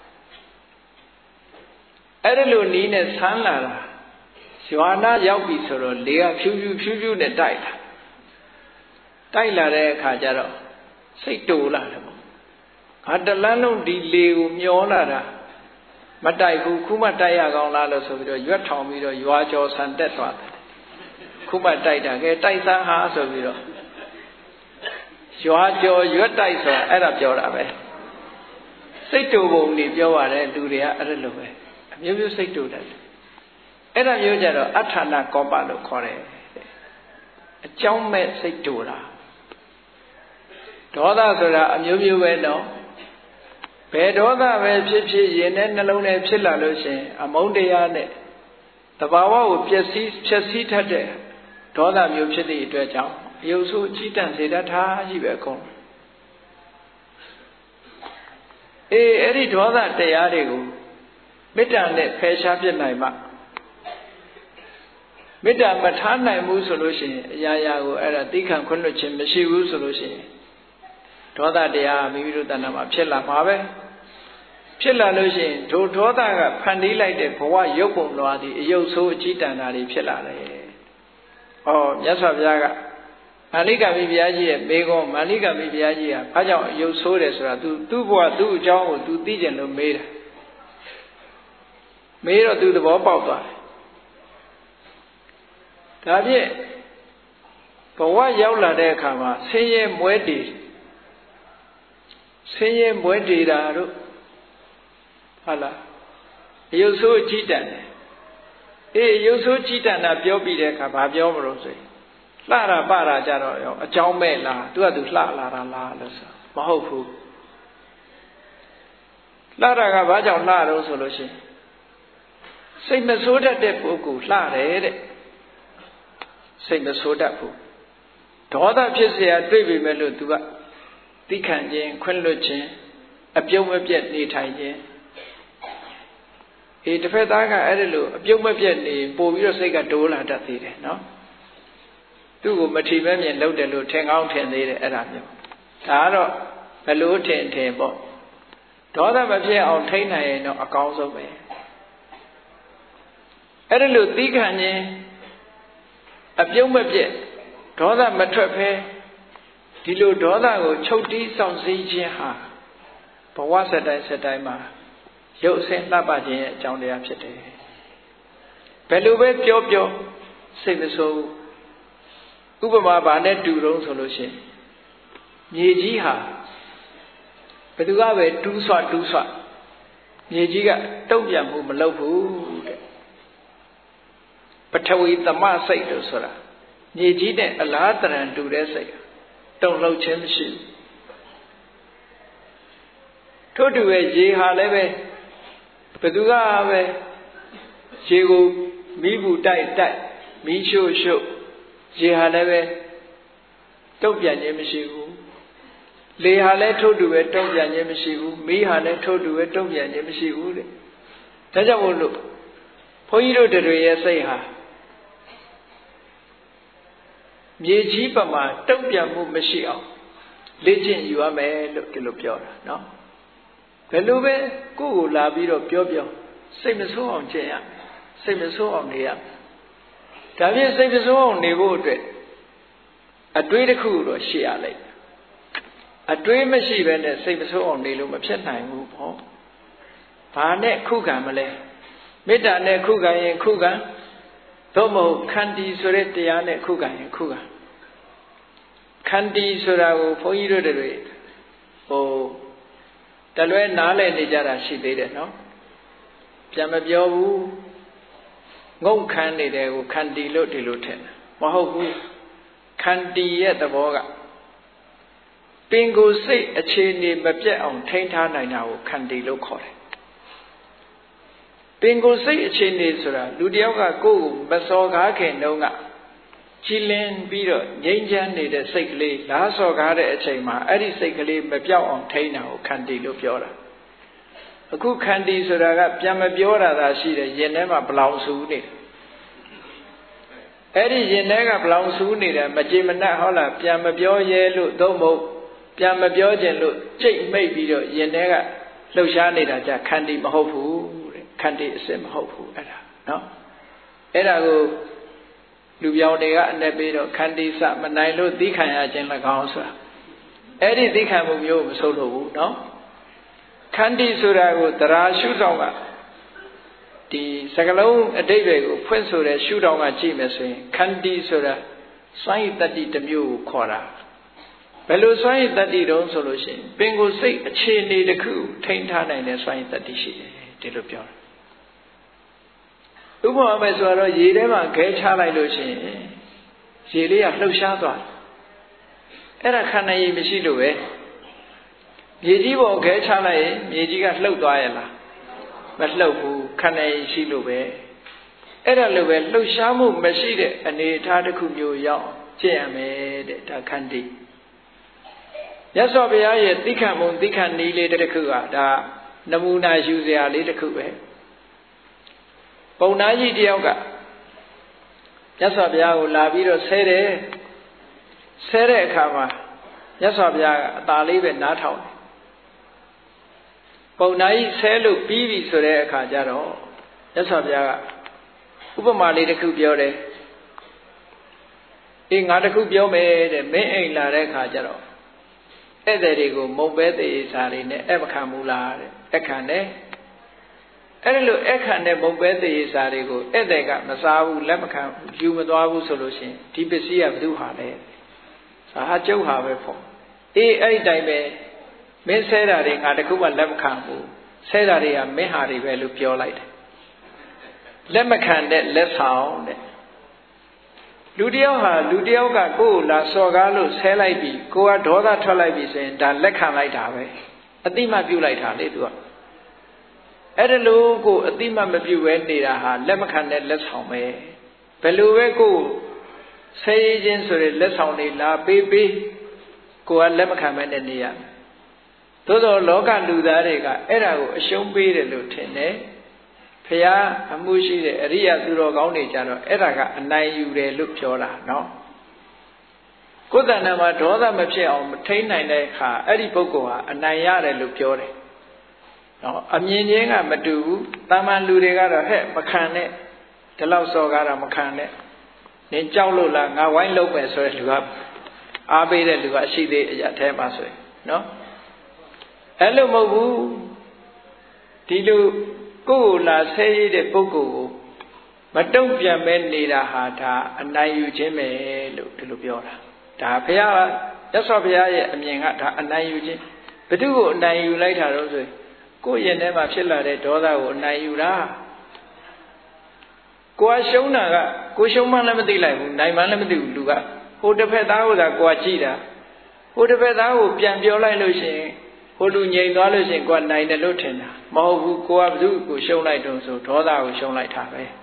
အဲ့ဒါလိုနီးနဲ့ဆန်းလာတာရွာနာရောက်ပြီဆိုတော့လေကဖြူဖြူဖြူဖြူနဲ့တိုက်လာတိုက်လာတဲ့အခါကျတော့စိတ်တူလာတယ်ပေါ့ငါတလန်းလုံးဒီလေကိုမျောလာတာမတိုက်ဘူးခုမှတိုက်ရကောင်းလားလို့ဆိုပြီးတော့ရွက်ထောင်ပြီးတော့ရွာကျော်ဆန်တက်သွားတယ်ခုမှတိုက်တာကဲတိုက်စမ်းဟာဆိုပြီးတော့ရွာကျော်ရွက်တိုက်ဆိုအဲ့ဒါပြောတာပဲစိတ်တူပုံနေပြောပါတယ်လူတွေကအဲ့ဒါလိုပဲအမျိုးမျိုးစိတ်တူတယ်အဲ့ဒါမျိုးကြတော့အထာဏကောပလို့ခေါ်တယ်အကြောင်းမဲ့စိတ်တူတာဒေါသဆိုတာအမျိုးမျိုးပဲနော်ဘယ်ဒေါသပဲဖြစ်ဖြစ်ရင်နဲ့နှလုံးထဲဖြစ်လာလို့ရှိရင်အမုန်းတရားနဲ့တဘာဝကိုပျက်စီးဖြျက်စီးတတ်တဲ့ဒေါသမျိုးဖြစ်တဲ့အတွက်ကြောင့်အယုတ်ဆိုးအကြီးတန်းစေတတ်တာကြီးပဲအကုန်အေးအဲ့ဒီဒေါသတရားတွေကိုမေတ္တာနဲ့ဖယ်ရှားပြနိုင်မှမေတ္တာမထားနိုင်ဘူးဆိုလို့ရှိရင်အရာရာကိုအဲ့ဒါသိခံခွင့်လွှတ်ခြင်းမရှိဘူးဆိုလို့ရှိရင်ဒေါသတရားမိမိတို့တဏ္ဍာမှာဖြစ်လာမှာပဲဖြစ်လာလို့ရှိရင်ဒုဒေါသကဖန်တီးလိုက်တဲ့ဘဝရုပ်ပုံလွားသည်အယုတ်ဆိုးအကြီးတန်းတာတွေဖြစ်လာတယ်။ဩမြတ်စွာဘုရားကမာလိကမိဘုရားကြီးရဲ့မေခွန်းမာလိကမိဘုရားကြီးကဘာကြောင့်အယုတ်ဆိုးတယ်ဆိုတာ तू သူ့ဘဝသူ့အကြောင်းကို तू သိကျင်လို့မေးတာမေးတော့ तू သဘောပေါက်သွားတယ်။ဒါဖြင့်ဘဝရောက်လာတဲ့အခါမှာဆင်းရဲမွဲတေဆင်းရဲမွဲတေတာတို့ဟုတ်လားအယုတ်ဆိုးအကြီးတန်းတယ်အေးအယုတ်ဆိုးကြီးတန်းတာပြောပြီးတဲ့အခါဘာပြောမလို့ဆိုရင်လှတာပတာကြတော့ရောအကြောင်းမဲ့လားသူကသူလှလာတာလားလို့ဆိုမဟုတ်ဘူးလှတာကဘာကြောင့်လှတော့ဆိုလို့ရှိရင်စိတ်မဆိုးတတ်တဲ့ပုဂ္ဂိုလ်လှတယ်တဲ့စိတ်မဆိုးတတ်ဘူးဒေါသဖြစ်เสียတွေ့ပြီမဲ့လို့သူကသိခံခြင်းခွင့်လွှတ်ခြင်းအပြုံးမပြတ်နေထိုင်ခြင်းအေးတစ်ဖက်သားကအဲ့ဒါလို့အပြုံးမပြတ်နေပို့ပြီးတော့စိတ်ကတိုးလာတတ်သေးတယ်နော်သူ့ကိုမထီမဲ့မြင်လုပ်တယ်လို့ထင်ကောင်းထင်သေးတယ်အဲ့ဒါမျိုးဒါကတော့ဘယ်လိုထင်ထင်ပေါ့ဒေါသမဖြစ်အောင်ထိန်းနိုင်ရင်တော့အကောင်းဆုံးပဲအဲ့ဒါလို့သိခံခြင်းအပြုံးမပြတ်ဒေါသမထွက်ဖဲဒီလိုဒေါသကိုချုပ်တီးဆောင်စည်းခြင်းဟာဘဝစတိုင်းစတိုင်းမှာရုပ်အဆင်းလှပခြင်းရဲ့အကြောင်းတရားဖြစ်တယ်ဘယ်လိုပဲပြောပြောစိတ်မဆိုးဥပမာဘာနဲ့တူတုံးဆိုလို့ရှိရင်မြေကြီးဟာဘယ်သူကပဲတူးဆွတူးဆွမြေကြီးကတုံ့ပြန်မှုမလုပ်ဘူးတဲ့ပထဝီသမစိတ်လို့ဆိုတာမြေကြီးနဲ့အလားတရံတူတဲ့စိတ်တုံ့လှုပ်ခြင်းမရှိဘူးထို့တူပဲရေဟာလည်းပဲဘယ်သူကပဲရေကိုမီးဘူးတိုက်တိုက်မီးရှို့ရှို့ရေဟာလည်းပဲတုံ့ပြန်ခြင်းမရှိဘူးလေဟာလည်းထို့တူပဲတုံ့ပြန်ခြင်းမရှိဘူးမီးဟာလည်းထို့တူပဲတုံ့ပြန်ခြင်းမရှိဘူးတဲ့ဒါကြောင့်မို့လို့ဘုန်းကြီးတို့တွေရဲ့စိတ်ဟာမြေကြီးပမာတုံ့ပြန်မှုမရှိအောင်လေ့ကျင့်ယူရမယ်လို့ဒီလိုပြောတာနော်ဘယ်လိုပဲကိုယ့်ကိုလာပြီးတော့ပြောပြောစိတ်မဆိုးအောင်ကျင့်ရစိတ်မဆိုးအောင်နေရဒါဖြင့်စိတ်မဆိုးအောင်နေဖို့အတွက်အတွေးတစ်ခုတော့ရှိရလိမ့်အတွေးမရှိဘဲနဲ့စိတ်မဆိုးအောင်နေလို့မဖြစ်နိုင်ဘူးပေါ့ဘာနဲ့ခုခံမလဲမေတ္တာနဲ့ခုခံရင်ခုခံသို့မဟုတ်ခန္တီဆိုတဲ့တရားနဲ့ခုခံရင်ခုခံခန္တီဆိုတာကိုဘုန်းကြီးတို့တွေဟိုတလွဲနားလည်နေကြတာရှိသေးတယ်နော်ပြန်မပြောဘူးငုံခမ်းနေတယ်ကိုခန္တီလို့ဒီလိုထင်တယ်မဟုတ်ဘူးခန္တီရဲ့သဘောကပင်ကိုယ်စိတ်အခြေအနေမပြတ်အောင်ထိန်းထားနိုင်တာကိုခန္တီလို့ခေါ်တယ်ပင်ကိုယ်စိတ်အခြေအနေဆိုတာလူတယောက်ကကိုယ့်ကိုမစော်ကားခင်တုန်းကကြည်လင်ပြီးတော့ငြိမ်းချမ်းနေတဲ့စိတ်ကလေးလားစော်ကားတဲ့အချိန်မှာအဲ့ဒီစိတ်ကလေးမပြောက်အောင်ထိန်းတာကိုခန္တီလို့ပြောတာအခုခန္တီဆိုတာကပြန်မပြောတာသာရှိတယ်ရင်ထဲမှာဘလောင်ဆူနေတယ်အဲ့ဒီရင်ထဲကဘလောင်ဆူနေတယ်မကြေမနက်ဟောလားပြန်မပြောရဲလို့သို့မဟုတ်ပြန်မပြောခြင်းလို့ကြိတ်မိတ်ပြီးတော့ရင်ထဲကလှုပ်ရှားနေတာကြခန္တီမဟုတ်ဘူးတဲ့ခန္တီအစစ်မဟုတ်ဘူးအဲ့ဒါနော်အဲ့ဒါကိုလူပြောင်းတွေကအ내ပေးတော့ခန္တီစမနိုင်လို့သီးခံရခြင်း၎င်းဆိုတာအဲ့ဒီသီးခံမှုမျိုးမဆိုးလို့ဘူးနော်ခန္တီဆိုတာကိုသရာရှုထောင့်ကဒီစကလုံးအတိတ်တွေကိုဖွင့်ဆိုတဲ့ရှုထောင့်ကကြည့်မယ်ဆိုရင်ခန္တီဆိုတာစွမ်းရည်တတ္တိတစ်မျိုးကိုခေါ်တာဘယ်လိုစွမ်းရည်တတ္တိတုံးဆိုလို့ရှိရင်ပင်ကိုယ်စိတ်အခြေအနေတစ်ခုထိန်းထားနိုင်တဲ့စွမ်းရည်တတ္တိရှိတယ်ဒီလိုပြောတာဥပမာမဲ့ဆိုတော့ရေထဲမှာခဲချလိုက်လို့ရှိရင်ရေလေးကလှုပ်ရှားသွားအဲ့ဒါခန္ဓာရည်မရှိလို့ပဲမြေကြီးပေါ်ခဲချလိုက်ရင်မြေကြီးကလှုပ်သွားရဲ့လားမလှုပ်ဘူးခန္ဓာရည်ရှိလို့ပဲအဲ့ဒါလိုပဲလှုပ်ရှားမှုမရှိတဲ့အနေအထားတစ်ခုမျိုးရောက်ကျင့်ရမယ်တဲ့ဒါခန္တီမြတ်စွာဘုရားရဲ့သိက္ခာမုံသိက္ခာနည်းလေးတစ်ခုကဒါနမူနာယူစရာလေးတစ်ခုပဲပုံနာကြီးတယောက်ကမြတ်စွာဘုရားကိုလာပြီးတော့ဆဲတယ်ဆဲတဲ့အခါမှာမြတ်စွာဘုရားကအသာလေးပဲနားထောင်တယ်ပုံနာကြီးဆဲလို့ပြီးပြီဆိုတဲ့အခါကျတော့မြတ်စွာဘုရားကဥပမာလေးတစ်ခုပြောတယ်အေးငါတစ်ခုပြောမယ်တဲ့မင်းအိမ်လာတဲ့အခါကျတော့ဧည့်သည်တွေကိုမုံပဲသေးစားတွေနဲ့အမခံမူလားတဲ့အခါနဲ့အဲ့ဒီလိုအခန့်နဲ့မုံပဲသေးစားတွေကိုဧည့်သည်ကမစားဘူးလက်မခံယူမသွားဘူးဆိုလို့ရှိရင်ဒီပစ္စည်းကဘယ်သူဟာလဲစာဟာကျုပ်ဟာပဲပေါ့အေးအဲ့ဒီတိုင်းပဲမင်းဆဲတာတွေငါတခုမှလက်မခံဘူးဆဲတာတွေကမင်းဟာတွေပဲလို့ပြောလိုက်တယ်လက်မခံတဲ့လက်ဆောင်တဲ့လူတယောက်ဟာလူတယောက်ကကိုယ်ကိုလာစော်ကားလို့ဆဲလိုက်ပြီကိုကဒေါသထွက်လိုက်ပြီဆိုရင်ဒါလက်ခံလိုက်တာပဲအတိမပြုတ်လိုက်တာလေသူကအဲ့ဒါလို့ကိုအတိမမပြုတ်ပဲနေတာဟာလက်မခံတဲ့လက်ဆောင်ပဲဘယ်လိုပဲကိုဆဲရခြင်းဆိုတဲ့လက်ဆောင်တွေလာပေးပေးကိုကလက်မခံမဲနဲ့နေရမယ်သို့သောလောကလူသားတွေကအဲ့ဒါကိုအရှုံးပေးတယ်လို့ထင်တယ်ဖရာအမှုရှိတဲ့အရိယသူတော်ကောင်းတွေကြတော့အဲ့ဒါကအနိုင်ယူတယ်လို့ပြောတာနော်ကိုယ်တဏ္ဍာမှာဒေါသမဖြစ်အောင်မထိန်နိုင်တဲ့အခါအဲ့ဒီပုဂ္ဂိုလ်ဟာအနိုင်ရတယ်လို့ပြောတယ်နော်အမြင်ချင်းကမတူဘူးတာမန်လူတွေကတော့ဟဲ့မခံနဲ့ဒီလောက်စော်ကားတာမခံနဲ့နင်ကြောက်လို့လားငါဝိုင်းလုံးမယ်ဆိုတဲ့လူကအားပေးတဲ့လူကရှိသေးအရာထဲမှာဆိုရင်နော်အဲ့လိုမဟုတ်ဘူးဒီလိုကိုယ်လာဆဲရတဲ့ပုဂ္ဂိုလ်ကိုမတုံ့ပြန်မဲနေတာဟာဒါအနိုင်ယူခြင်းပဲလို့ဒီလိုပြောတာဒါဘုရားမြတ်စွာဘုရားရဲ့အမြင်ကဒါအနိုင်ယူခြင်းဘယ်သူကိုအနိုင်ယူလိုက်တာတော့ဆိုကိုယ့်ရင်ထဲမှာဖြစ်လာတဲ့ဒေါသကိုအနိုင်ယူတာကိုယ်ရှုံးတာကကိုရှုံးမှလည်းမသိလိုက်ဘူးနိုင်မှလည်းမသိဘူးလူကဟိုတစ်ဖက်သားကကိုယ်ကြည့်တာဟိုတစ်ဖက်သားကိုပြန်ပြောလိုက်လို့ရှိရင်ဟိုလူငြိမ်သွားလို့ရှိရင်ကိုယ်နိုင်တယ်လို့ထင်တာမဟုတ်ဘူးကိုယ်ကဘသူကိုရှုံးလိုက်တော့ဆိုဒေါသကိုရှုံးလိုက်တာပဲ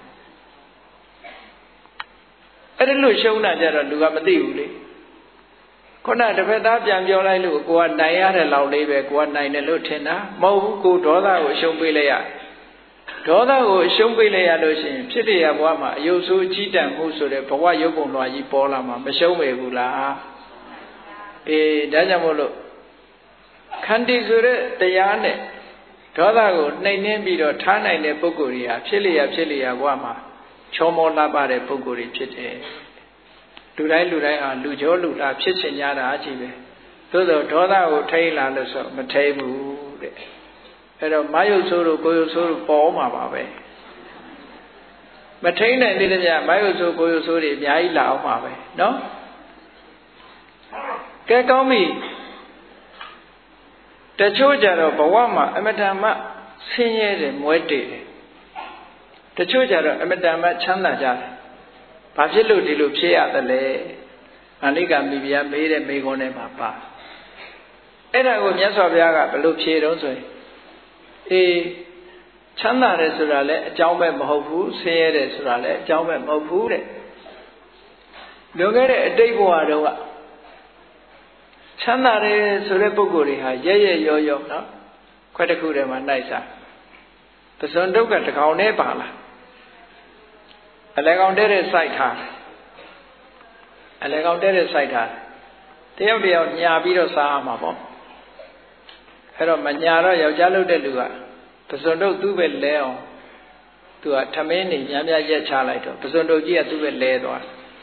အဲ့ဒါလို့ရှုံးတာကြတော့လူကမသိဘူးလေခုနတစ်ဖက်သားပြန်ပြောလိုက်လို့ကိုယ်ကနိုင်ရတဲ့လောက်လေးပဲကိုယ်ကနိုင်တယ်လို့ထင်တာမဟုတ်ဘူးကိုယ်ဒေါသကိုရှုံးပေးလိုက်ရဒေါသကိုရှုံးပေးလိုက်ရလို့ရှိရင်ဖြစ်ရဘဝမှာအယုတ်ဆိုးကြီးတန်မှုဆိုတဲ့ဘဝရုပ်ပုံလွှာကြီးပေါ်လာမှာမရှုံးပေဘူးလားအေးဒါကြောင့်မို့လို့ခန္တီဆိုတဲ့တရားနဲ့ဒေါသကိုနှိမ်နှင်းပြီးတော့ထားနိုင်တဲ့ပုဂ္ဂိုလ်တွေဟာဖြစ်လျက်ဖြစ်လျက်ဘဝမှာချောမောလှပတဲ့ပုဂ္ဂိုလ်တွေဖြစ်တယ်လူတိုင်းလူတိုင်းဟာလူကျော်လူသားဖြစ်ချင်ကြတာအကြည့်ပဲသို့သောဒေါသကိုထိန်းလာလို့ဆိုမထိန်းဘူးတဲ့အဲ့တော့မယုတ်ဆိုးတို့ကိုယုတ်ဆိုးတို့ပေါ်မှာပါပဲမထိန်းနိုင်သေးတဲ့ညမယုတ်ဆိုးကိုယုတ်ဆိုးတွေအများကြီးလာအောင်ပါပဲနော်ကဲကောင်းပြီတချို့ကြတော့ဘဝမှာအမတန်မှဆင်းရဲတယ်မွဲတေတယ်တချို့ကြတော့အမတန်မှချမ်းသာကြတယ်ဘာဖြစ်လို့ဒီလိုဖြစ်ရသလဲအနိကမိဖုရားမေးတဲ့မေးခွန်းထဲမှာပါအဲ့ဒါကိုမြတ်စွာဘုရားကဘယ်လိုဖြေတော့ဆိုရင်အေးချမ်းသာတယ်ဆိုတာလည်းအကြောင်းပဲမဟုတ်ဘူးဆင်းရဲတယ်ဆိုတာလည်းအကြောင်းပဲမဟုတ်ဘူးတဲ့လွန်ခဲ့တဲ့အတိတ်ဘဝတုန်းကချမ်းသာတယ်ဆိုတဲ့ပုဂ္ဂိုလ်တွေဟာရဲရဲရောရောနော်ခွက်တစ်ခုထဲမှာနှိုက်စားပစွန်တုတ်ကတကောင်နဲ့ပါလာအလဲကောင်တဲ့တဲ့စိုက်ထားအလဲကောင်တဲ့တဲ့စိုက်ထားတယောက်တယောက်ညာပြီးတော့စားရမှာပေါ့အဲ့တော့မညာတော့ယောက်ျားလုပ်တဲ့လူကပစွန်တုတ်သူ့ပဲလဲအောင်သူကထမင်းနေများများရက်ချလိုက်တော့ပစွန်တုတ်ကြီးကသူ့ပဲလဲသွား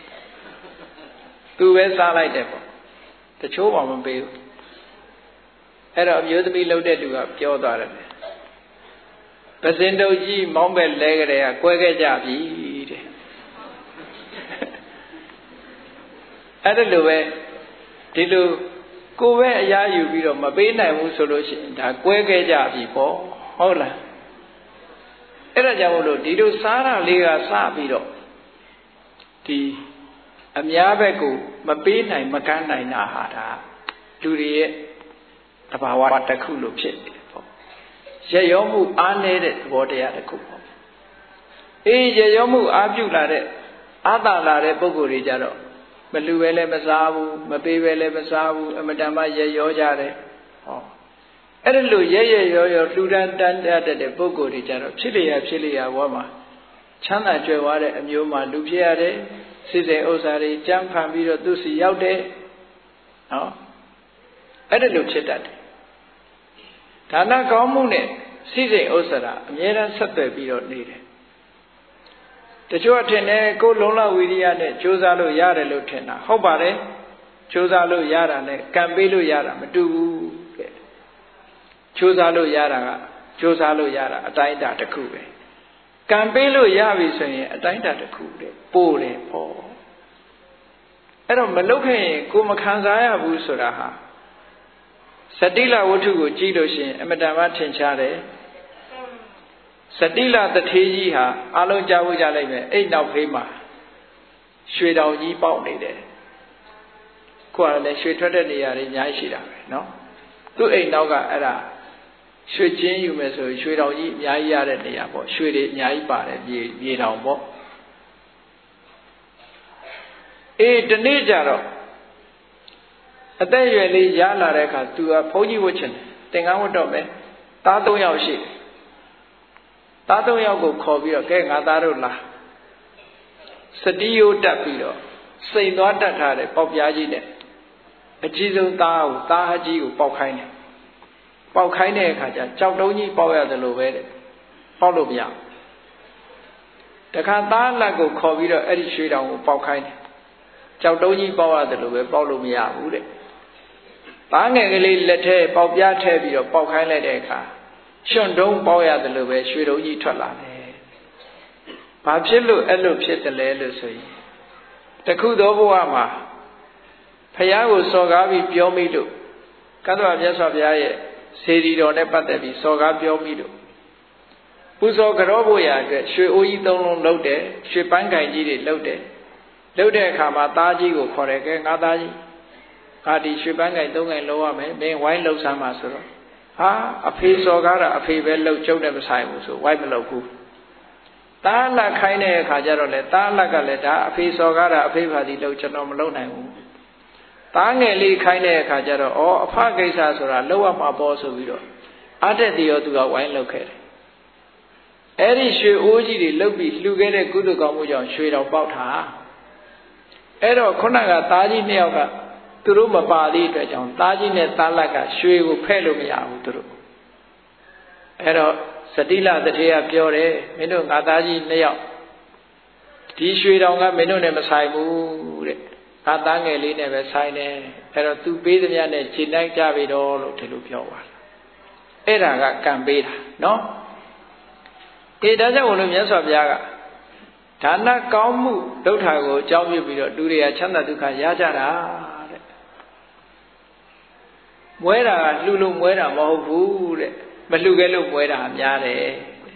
သူပဲစားလိုက်တယ်ပေါ့တချို့မှမပေးဘူးအဲ့တော့အမျိုးသမီးလှုပ်တဲ့လူကပြောသွားတယ်ပစင်တုတ်ကြီးမောင်းပဲလဲကြတဲ့ကကွဲခဲ့ကြပြီတဲ့အဲ့ဒါလိုပဲဒီလိုကိုယ်ပဲအရာယူပြီးတော့မပေးနိုင်ဘူးဆိုလို့ရှိရင်ဒါကွဲခဲ့ကြပြီပေါ့ဟုတ်လားအဲ့ဒါကြောင့်မို့လို့ဒီလိုစားတာလေးကစပြီးတော့ဒီအများဘက်ကိုမပေးနိုင်မကမ်းနိုင်တာဟာဒါလူတွေရဲ့သဘာဝတစ်ခုလို့ဖြစ်နေတယ်ပေါ့ရရောမှုအားနည်းတဲ့သဘောတရားတစ်ခုပေါ့အေးရရောမှုအားပြုလာတဲ့အာသာလာတဲ့ပုဂ္ဂိုလ်တွေကြတော့မလူပဲလည်းမစားဘူးမပေးပဲလည်းမစားဘူးအမတန်မှရရောကြတယ်ဟောအဲ့ဒါလို့ရရရောရောလှူဒန်းတန်းတတ်တဲ့ပုဂ္ဂိုလ်တွေကြတော့ဖြစ်လျက်ဖြစ်လျက်ဘဝမှာချမ်းသာကြွယ်ဝတဲ့အမျိုးမှာလူဖြစ်ရတယ်စိတ်စိမ်ဥစ္စာတွေကြမ်းဖန်ပြီးတော့သူစီရောက်တယ်နော်အဲ့ဒါလို့ဖြစ်တတ်တယ်ဒါနကောင်းမှုနဲ့စိတ်စိမ်ဥစ္စာအမြဲတမ်းဆက်သွယ်ပြီးတော့နေတယ်တချို့အထင်နဲ့ကိုယ်လုံလဝိရိယနဲ့ကြိုးစားလို့ရတယ်လို့ထင်တာဟုတ်ပါတယ်ကြိုးစားလို့ရတာနဲ့ကံပေးလို့ရတာမတူဘူးတဲ့ကြိုးစားလို့ရတာကကြိုးစားလို့ရတာအတိုင်းအတာတစ်ခုပဲကံပေးလို့ရပြီဆိုရင်အတိုင်းအတာတစ်ခုတဲ့ပို့တယ်ပေါ့အဲ့တော့မလုပ်ခဲ့ရင်ကိုယ်မခံစားရဘူးဆိုတာဟာစတိလဝတ္ထုကိုကြည့်လို့ရှိရင်အမတန်မှထင်ရှားတယ်စတိလတထေးကြီးဟာအလုံးကြားဖို့ကြလိုက်မယ်အဲ့နောက်ဖေးမှာရွှေတောင်ကြီးပေါက်နေတယ်ခုကလည်းရွှေထွက်တဲ့နေရာတွေအများကြီးရှိတာပဲเนาะသူ့အိမ်နောက်ကအဲ့ဒါရွှေချင်းယူမယ်ဆိုရွှေတောင်ကြီးအများကြီးရတဲ့နေရာပေါ့ရွှေတွေအများကြီးပါတယ်မြေမြေတောင်ပေါ့အေးဒီနေ့ကျတော့အသက်အရွယ်လေးရလာတဲ့အခါသူကဘုန်းကြီးဝတ်ချင်တယ်သင်္ကန်းဝတ်တော့မယ်သားသုံးယောက်ရှိတယ်သားသုံးယောက်ကိုခေါ်ပြီးတော့ကဲငါသားတို့လာစတိယိုးတက်ပြီးတော့စိန်သွားတက်ထားတဲ့ပေါက်ပြားကြီးနဲ့အကြီးဆုံးသားကိုသားအကြီးကိုပေါက်ခိုင်းတယ်ပေါက်ခိုင်းတဲ့အခါကျကြောက်တုံးကြီးပေါက်ရတယ်လို့ပဲတဲ့ပေါက်လို့မရတခါသားလက်ကိုခေါ်ပြီးတော့အဲ့ဒီရွှေတောင်ကိုပေါက်ခိုင်းတယ်ကြောက်တုံးကြီးပေါက်ရတယ်လို့ပဲပေါက်လို့မရဘူးတဲ့သားငယ်ကလေးလက်ထဲပေါက်ပြားထဲပြီးတော့ပေါက်ခိုင်းလိုက်တဲ့အခါရွှွန့်တုံးပေါက်ရတယ်လို့ပဲရွှေတုံးကြီးထွက်လာတယ်ဘာဖြစ်လို့အဲ့လိုဖြစ်တယ်လဲလို့ဆိုရင်တခုသောဘဝမှာဖယားကိုစော်ကားပြီးပြောမိလို့ကတ္တဝမြတ်စွာဘုရားရဲ့စေတီတော်နဲ့ပတ်သက်ပြီးစော်ကားပြောမိလို့ပူဇော်ကြောဖို့ရအတွက်ရွှေအိုးကြီးသုံးလုံးလှုပ်တယ်ရွှေပန်းကင်ကြီးတွေလှုပ်တယ်လှုပ်တဲ့အခါမှာသားကြီးကိုခေါ်တယ်ကဲငါသားကြီးငါဒီရွှေပန်းကင်သုံးကင်လှုပ်ရမယ်မင်းဝိုင်းလှုပ်စမ်းပါဆိုတော့ဟာအဖေစော်ကားတာအဖေပဲလှုပ်ကျုပ်နဲ့မဆိုင်ဘူးဆိုဝိုင်းမလှုပ်ဘူးသားလက်ခိုင်းတဲ့အခါကျတော့လေသားလက်ကလည်းဒါအဖေစော်ကားတာအဖေပါစီလှုပ်ကျွန်တော်မလှုပ်နိုင်ဘူးသားငယ်လေးခိုင်းတဲ့အခါကျတော့ဩအဖကိစ္စဆိုတာလှုပ်ရမှာပေါ့ဆိုပြီးတော့အတက်တရောသူကဝိုင်းလှုပ်ခဲ့တယ်အဲ့ဒီရွှေအိုးကြီးတွေလှုပ်ပြီးလှူခဲ့တဲ့ကုသိုလ်ကောင်းမှုကြောင့်ရွှေတော်ပေါက်တာအဲ့တော့ခုနကသားကြီးနှစ်ယောက်ကသူတို့မပါသေးတဲ့အတွက်ကြောင့်သားကြီးနဲ့သားလက်ကရွှေကိုဖဲ့လို့မရဘူးသူတို့အဲ့တော့စတိလတထေကပြောတယ်မင်းတို့ငါသားကြီးနှစ်ယောက်ဒီရွှေတော်ကမင်းတို့နဲ့မဆိုင်ဘူးတဲ့ငါသားငယ်လေးနဲ့ပဲဆိုင်တယ်အဲ့တော့သူပေးသမျှနဲ့ခြေတိုက်ကြပြီတော့လို့ဒီလိုပြောပါလားအဲ့ဒါကကံပေးတာနော်အေးဒါကြောင့်ဘုလို့မြတ်စွာဘုရားကဒါနကောင်းမှုဒုဋ္ဌာကိုအကြောင်းပြုပြီးတော့လူတွေကချမ်းသာဒုက္ခရကြတာတဲ့မွဲတာကလှူလို့မွဲတာမဟုတ်ဘူးတဲ့မလှူခဲ့လို့မွဲတာများတယ်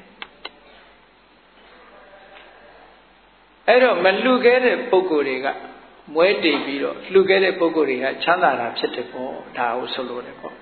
အဲ့တော့မလှူခဲ့တဲ့ပုဂ္ဂိုလ်တွေကမွဲတည်ပြီးတော့လှူခဲ့တဲ့ပုဂ္ဂိုလ်တွေကချမ်းသာတာဖြစ်တယ်ပေါ့ဒါကိုဆိုလိုတယ်ပေါ့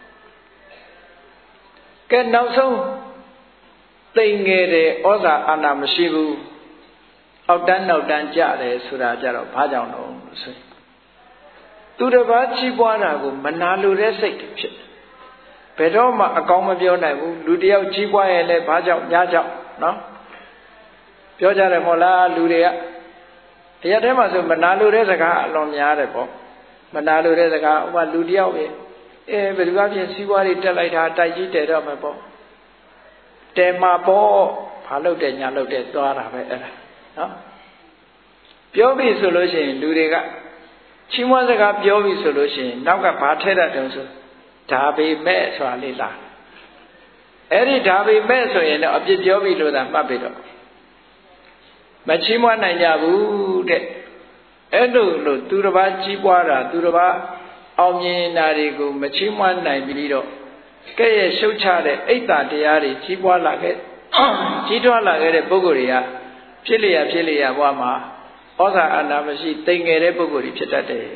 ကဲနောက်ဆုံးသိငယ်တယ်ဩဇာအာဏာမရှိဘူးအောက်တန်းနောက်တန်းကြတယ်ဆိုတာကြတော့ဘာကြောင့်တော့ဆိုရင်သူတစ်ပါးချီးပွားတာကိုမနာလိုတဲ့စိတ်ဖြစ်ဘယ်တော့မှအကောင်းမပြောနိုင်ဘူးလူတယောက်ချီးပွားရင်လည်းဘာကြောင့်ညာကြောင့်နော်ပြောကြတယ်မဟုတ်လားလူတွေကအရာထဲမှာဆိုမနာလိုတဲ့စကားအလွန်များတယ်ပေါ့မနာလိုတဲ့စကားဥပမာလူတယောက်ပဲအဲဘယ်သူကပြင်စီးပွားတွေတက်လိုက်တာတိုက်ကြီးတယ်တော့မယ်ပေါ့တဲမှာပေါ့ဘာလုပ်တယ်ညာလုပ်တယ်သွားတာပဲအဲ့ဒါနော်ပြောပြီဆိုလို့ရှိရင်လူတွေကချီးမွမ်းစကားပြောပြီဆိုလို့ရှိရင်နောက်ကဘာထဲတတ်တယ်ဆိုဒါပေမဲ့ဆိုတာလေးလားအဲ့ဒီဒါပေမဲ့ဆိုရင်တော့အပြစ်ပြောပြီလို့သာမှတ်ပြီတော့မချီးမွမ်းနိုင်ကြဘူးတဲ့အဲ့လိုလို့သူတစ်ပါးချီးပွားတာသူတစ်ပါးအောင်မြင်တာတွေကိုမချီးမွမ်းနိုင်ပြီးတော့ကဲ့ရဲ့ရှုတ်ချတဲ့အိတ်တာတရားတွေကြီးပွားလာခဲ့ကြီးထွားလာခဲ့တဲ့ပုဂ္ဂိုလ်တွေကဖြစ်လျက်ဖြစ်လျက်ဘဝမှာဩဇာအာဏာမရှိတိမ်ငယ်တဲ့ပုဂ္ဂိုလ်တွေဖြစ်တတ်တယ်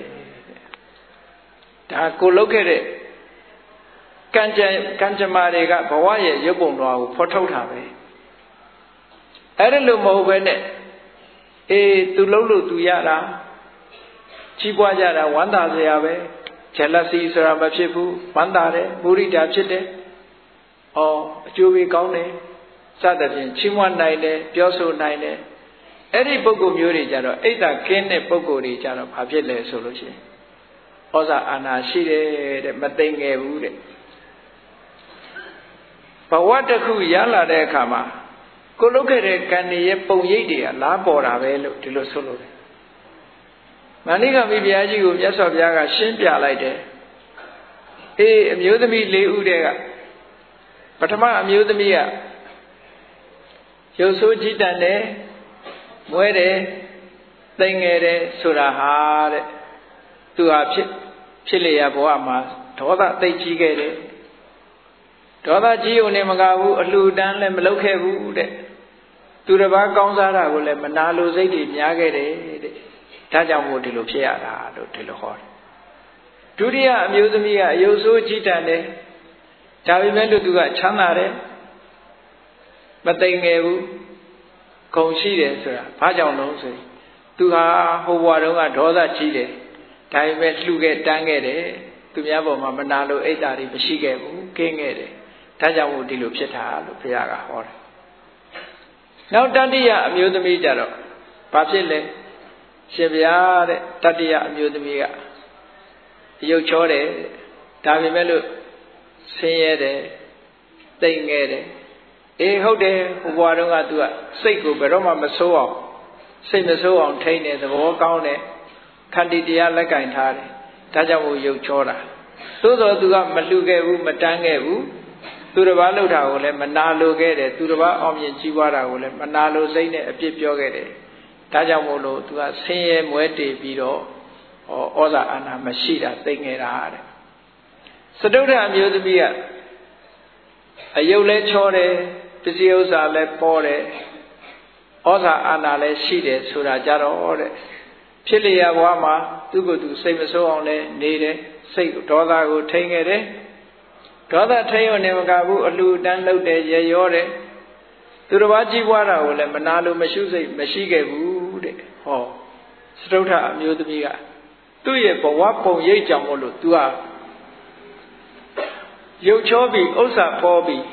ဒါကိုလုပ်ခဲ့တဲ့ကံကြံကံကြမ္မာတွေကဘဝရဲ့ရုပ်ပုံတော်ကိုဖော်ထုတ်တာပဲအဲ့ဒါလို့မဟုတ်ပဲနဲ့အေးသူလုံးလို့သူရတာကြီးပွားကြတာဝမ်းသာစရာပဲjealousy ဆိုတာမဖြစ်ဘူးဝမ်းသာတယ်မုရိဒာဖြစ်တယ်။အော်အကျိုးပေးကောင်းတယ်စသဖြင့်ချီးမွမ်းနိုင်တယ်ပြောဆိုနိုင်တယ်အဲ့ဒီပုဂ္ဂိုလ်မျိုးတွေကြတော့အိတ်တာကင်းတဲ့ပုဂ္ဂိုလ်တွေကြတော့ဘာဖြစ်လဲဆိုလို့ရှိရင်ဩဇာအာဏာရှိတယ်တဲ့မသိငယ်ဘူးတဲ့ဘဝတစ်ခုရလာတဲ့အခါမှာကိုလုပ်ခဲ့တဲ့ကံတွေရဲ့ပုံရိပ်တွေကလားပေါ်တာပဲလို့ဒီလိုဆိုလို့တယ်မဏိကမိဘုရားကြီးကိုမြတ်စွာဘုရားကရှင်းပြလိုက်တယ်အေးအမျိုးသမီး၄ဦးတည်းကပထမအမျိုးသမီးကရုပ်ဆိုးကြည်တတ်တယ်မွဲတယ်သိငယ်တယ်ဆိုတာဟာတဲ့သူဟာဖြစ်ဖြစ်လျက်ဘဝမှာဒေါသသိကြီးခဲ့တယ်ဒေါသကြီးုံနဲ့မကဘူးအလှူဒန်းလည်းမလုပ်ခဲ့ဘူးတဲ့သူတစ်ပါးကောင်းစားတာကိုလည်းမနာလိုစိတ်တွေများခဲ့တယ်တဲ့ဒါကြောင့်မို့ဒီလိုဖြစ်ရတာလို့ဒီလိုဟောတယ်ဒုတိယအမျိုးသမီးကအယုဆိုးကြည်တတ်တယ်ဒါပေမဲ့လို့သူကချမ်းသာတယ်မသိငယ်ဘူးဂုဏ်ရှိတယ်ဆိုတာဘာကြောင့်လဲဆိုရင်သူဟာဟိုဘဝတုန်းကဒေါသကြီးတယ်ဒါပေမဲ့လှူခဲ့တန်းခဲ့တယ်သူများပေါ်မှာမနာလို့အိတ်တာတွေမရှိခဲ့ဘူးကင်းခဲ့တယ်ဒါကြောင့်မို့ဒီလိုဖြစ်တာလို့ဘုရားကဟောတယ်နောက်တတိယအမျိုးသမီးကြတော့ဘာဖြစ်လဲရှင်ဘုရားတဲ့တတိယအမျိုးသမီးကရုပ်ချောတယ်ဒါပေမဲ့လို့ဆင်းရဲတယ်တိမ်ငယ်တယ်အေးဟုတ်တယ်ဟိုဘဝတုန်းက तू ကစိတ်ကိုဘယ်တော့မှမဆိုးအောင်စိတ်မဆိုးအောင်ထိန်းတယ်သဘောကောင်းတယ်ခန္တီတရားလက်ကင်ထားတယ်ဒါကြောင့်မို့ရုပ်ချောတာသို့တော်သူကမလှူခဲ့ဘူးမတန်းခဲ့ဘူးသူတစ်ပါးလှုပ်တာကိုလည်းမနာလိုခဲ့တယ်သူတစ်ပါးအောင်မြင်ကြီးပွားတာကိုလည်းမနာလိုစိတ်နဲ့အပြစ်ပြောခဲ့တယ်ဒါကြောင့်မို့လို့သူကဆင်းရဲမွဲတေပြီးတော့ဩဇာအာဏာမရှိတာသိငယ်တာတဲ့စတုဒ္ဓအမျိုးသမီးကအယုတ်လဲချောတယ်ပစ္စည်းဥစ္စာလဲပေါ်တယ်ဩဇာအာဏာလဲရှိတယ်ဆိုတာကြတော့တဲ့ဖြစ်လျက်ဘဝမှာသူ့ကိုယ်သူစိတ်မဆိုးအောင်လဲနေတယ်စိတ်ဒေါသကိုထိန်းခဲ့တယ်ဒေါသထိန်းရုံနဲ့မကဘူးအလှူတန်းလုပ်တယ်ရရောတယ်သူတစ်ပါးကြီးပွားတာကိုလည်းမနာလိုမရှိစိတ်မရှိခဲ့ဘူးတဲ့ဟောစတုထအမျိုးသမီးကသူ့ရဲ့ဘဝပုံရိပ်ကြောင့်မို့လို့ तू ဟာရုပ်ချောပြီးဥစ္စာပေါ်ပြီး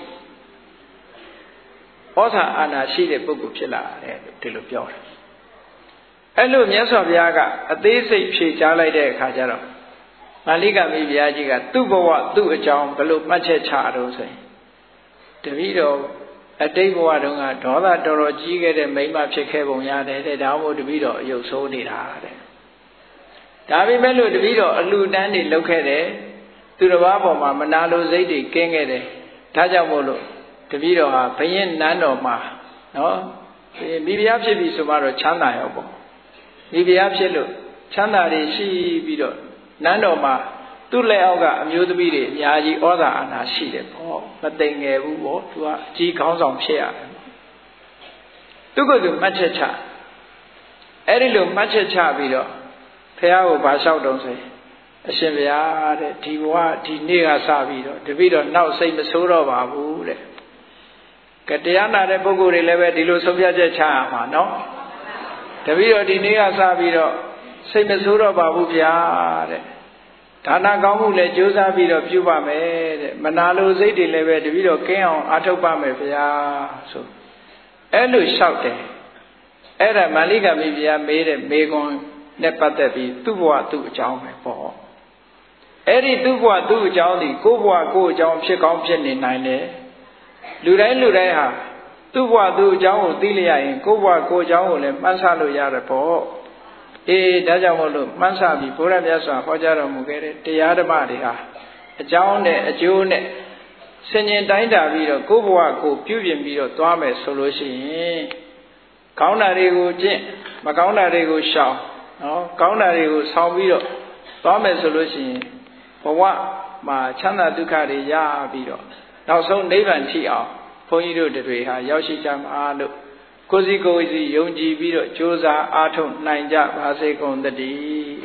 ဩဇာအာဏာရှိတဲ့ပုဂ္ဂိုလ်ဖြစ်လာတယ်ဒီလိုပြောတယ်အဲ့လိုမြတ်စွာဘုရားကအသေးစိတ်ဖြေကြားလိုက်တဲ့အခါကျတော့မာလိကမိဘုရားကြီးကသူ့ဘဝသူ့အကြောင်းဘယ်လိုမှတ်ချက်ချတော့ဆိုရင်တပည့်တော်အတိတ်ဘဝတုန်းကဒေါသတော်တော်ကြီးခဲ့တဲ့မိန်းမဖြစ်ခဲ့ပုံရတယ်တဲ့ဒါမှမဟုတ်တပည့်တော်အယုတ်ဆိုးနေတာတဲ့ဒါပေမဲ့လို့တပည့်တော်အလှတန်းတွေလုပ်ခဲ့တယ်သူတစ်ပါးပေါ်မှာမနာလိုစိတ်တွေကင်းခဲ့တယ်ဒါကြောင့်မို့လို့တပည့်တော်ဟာဘယင်းနန်းတော်မှာနော်မိဖုရားဖြစ်ပြီဆိုမှတော့ချမ်းသာရောပေါ့မိဖုရားဖြစ်လို့ချမ်းသာတွေရှိပြီးတော့နန်းတော်မှာသူ့လက်အောက်ကအမျိုးသမီးတွေအများကြီးဩဇာအာဏာရှိတယ်ပေါ့မသိငယ်ဘူးပေါ့သူကအကြီးခေါင်းဆောင်ဖြစ်ရတယ်သူကသူမှတ်ချက်ချအဲ့ဒီလိုမှတ်ချက်ချပြီးတော့ဖះကိုဗာလျှောက်တုံးဆိုရင်အရှင်ဘုရားတဲ့ဒီဘဝဒီနေ့ကစပြီးတော့တပည့်တော်နောက်စိတ်မဆိုးတော့ပါဘူးတဲ့ကတရားနာတဲ့ပုဂ္ဂိုလ်တွေလည်းပဲဒီလိုဆုံးဖြတ်ချက်ချရမှာနော်တပည့်တော်ဒီနေ့ကစပြီးတော့စိတ်မဆိုးတော့ပါဘူးဗျာတဲ့ဒါနကောင်းမှုလည်းကြိုးစားပြီးတော့ပြုပါမယ်တဲ့မနာလိုစိတ်တွေလည်းပဲတပည့်တော်ကင်းအောင်အားထုတ်ပါမယ်ဗျာဆိုအဲ့လိုလျှောက်တယ်အဲ့ဒါမာလိကမိဖုရားမေးတဲ့မေကွန်နဲ့ပတ်သက်ပြီးသူ့ဘဝသူ့အကြောင်းပဲပေါ့အဲ့ဒီသူ့ဘဝသူ့အကြောင်းဒီကိုယ့်ဘဝကိုယ့်အကြောင်းဖြစ်ကောင်းဖြစ်နေနိုင်တယ်လူတိုင်းလူတိုင်းဟာသူ့ဘဝသူ့အကြောင်းကိုသိလျက်ရင်ကိုယ့်ဘဝကိုယ့်အကြောင်းကိုလည်းမှတ်ဆလို့ရတယ်ပေါ့အေးဒါကြောင့်မို့လို့မှန်းဆပြီးဘုရားမြတ်စွာဟောကြားတော်မူခဲ့တဲ့တရားဓမ္မတွေဟာအကြောင်းနဲ့အကျိုးနဲ့ဆင်ញင်တိုင်းတာပြီးတော့ကိုယ့်ဘဝကိုပြုပြင်ပြီးတော့သွားမယ်ဆိုလို့ရှိရင်ကောင်းတာတွေကိုကျင့်မကောင်းတာတွေကိုရှောင်နော်ကောင်းတာတွေကိုဆောင်ပြီးတော့သွားမယ်ဆိုလို့ရှိရင်ဘဝမှာချမ်းသာဒုက္ခတွေရပြီးတော့နောက်ဆုံးနိဗ္ဗာန်ထိအောင်ဘုန်းကြီးတို့တွေဟာရောက်ရှိကြမှာလို့ကိုယ်စီကိုယ်စီယုံကြည်ပြီးတော့ကြိုးစားအားထုတ်နိုင်ကြပါစေကုန်သတည်း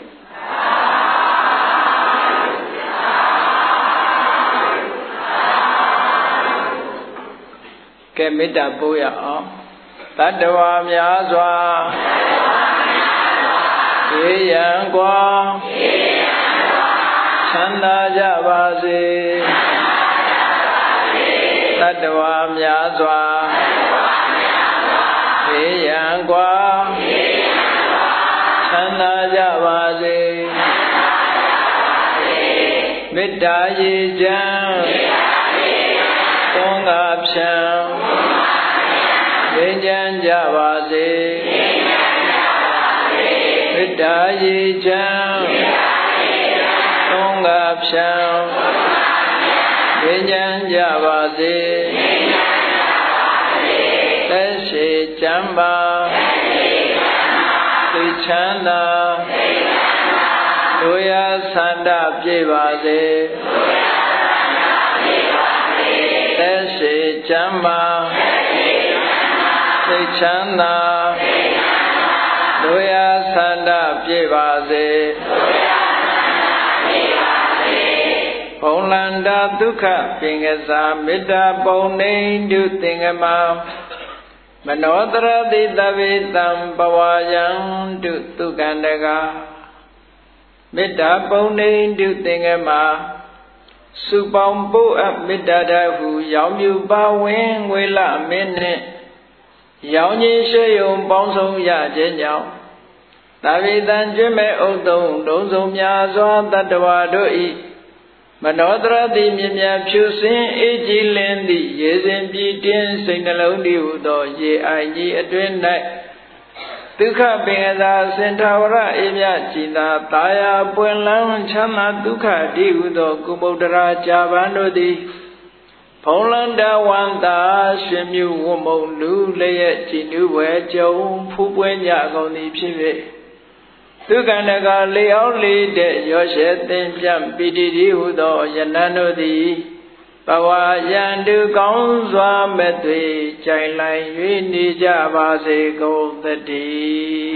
ကဲမေတ္တာပို့ရအောင်တတ္တဝါများစွာေယံကွာချမ်းသာကြပါစေတတ္တဝါများစွာေယံကွာချမ်းသာကြပါစေမေတ္တာရေချမ်းသုံးငါဖြံငြိမ်းချမ်းကြပါစေမေတ္တာရေချမ်းသုံးငါဖြံငြိမ်းချမ်းကြပါစေသက်ရှိချမ်းပါသိချမ်းသာတို့ရဆန္ဒပြည့်ပါစေသက်ရှိချမ်းပါသိချမ်းသာတို့ရဆန္ဒပြည့်ပါစေဘုံလန္တာဒုက္ခပင်ကစားမေတ္တာပုံနေတုသင်္ကမမနောတရတိတဗေတံဘဝယံတုသုကန္တကမေတ္တာပုံနေတုသင်္ကမစုပေါင်းပို့အပ်မေတ္တာတဟုရောင်မြူပါဝင်ငွေလမင်းနှင့်ရောင်ကြီးရွှေယုံပေါင်းဆုံးရခြင်းကြောင့်တဗေတံကျွမ်းမဲ့ဥဒ္ဒုံလုံးစုံများစွာတတ္တဝါတို့ဤမနောတရတိမြင်မြဖြူစင်အေးကြည်လင်းသည့်ရေစဉ်ပြည်တင်းစိတ်နှလုံးတည်ဟူသောရေအိုင်ကြီးအတွင်း၌ဒုက္ခပင်ကသာစင်ထာဝရအေမြကြည်သာတာယာပွင့်လန်းချမ်းသာဒုက္ခတိဟုသောကုမုဒ္ဒရာကြာပန်တို့သည်ဖုံးလန်းတဝန္တာရွှေမြူဝမုံလူလည်းရဲ့ကြည်နူးဝဲကြုံဖူးပွင့်ကြကုန်သည်ဖြစ်၍သူကန္တကလေအောင်လေးတဲ့ရောရှဲသင်ပြန့်ပိတိတိဟုသောယနန်တို့သည်ဘဝယံတုကောင်းစွာမဲ့သွေကြိုင်လိုက်၍နေကြပါစေကုန်သတည်း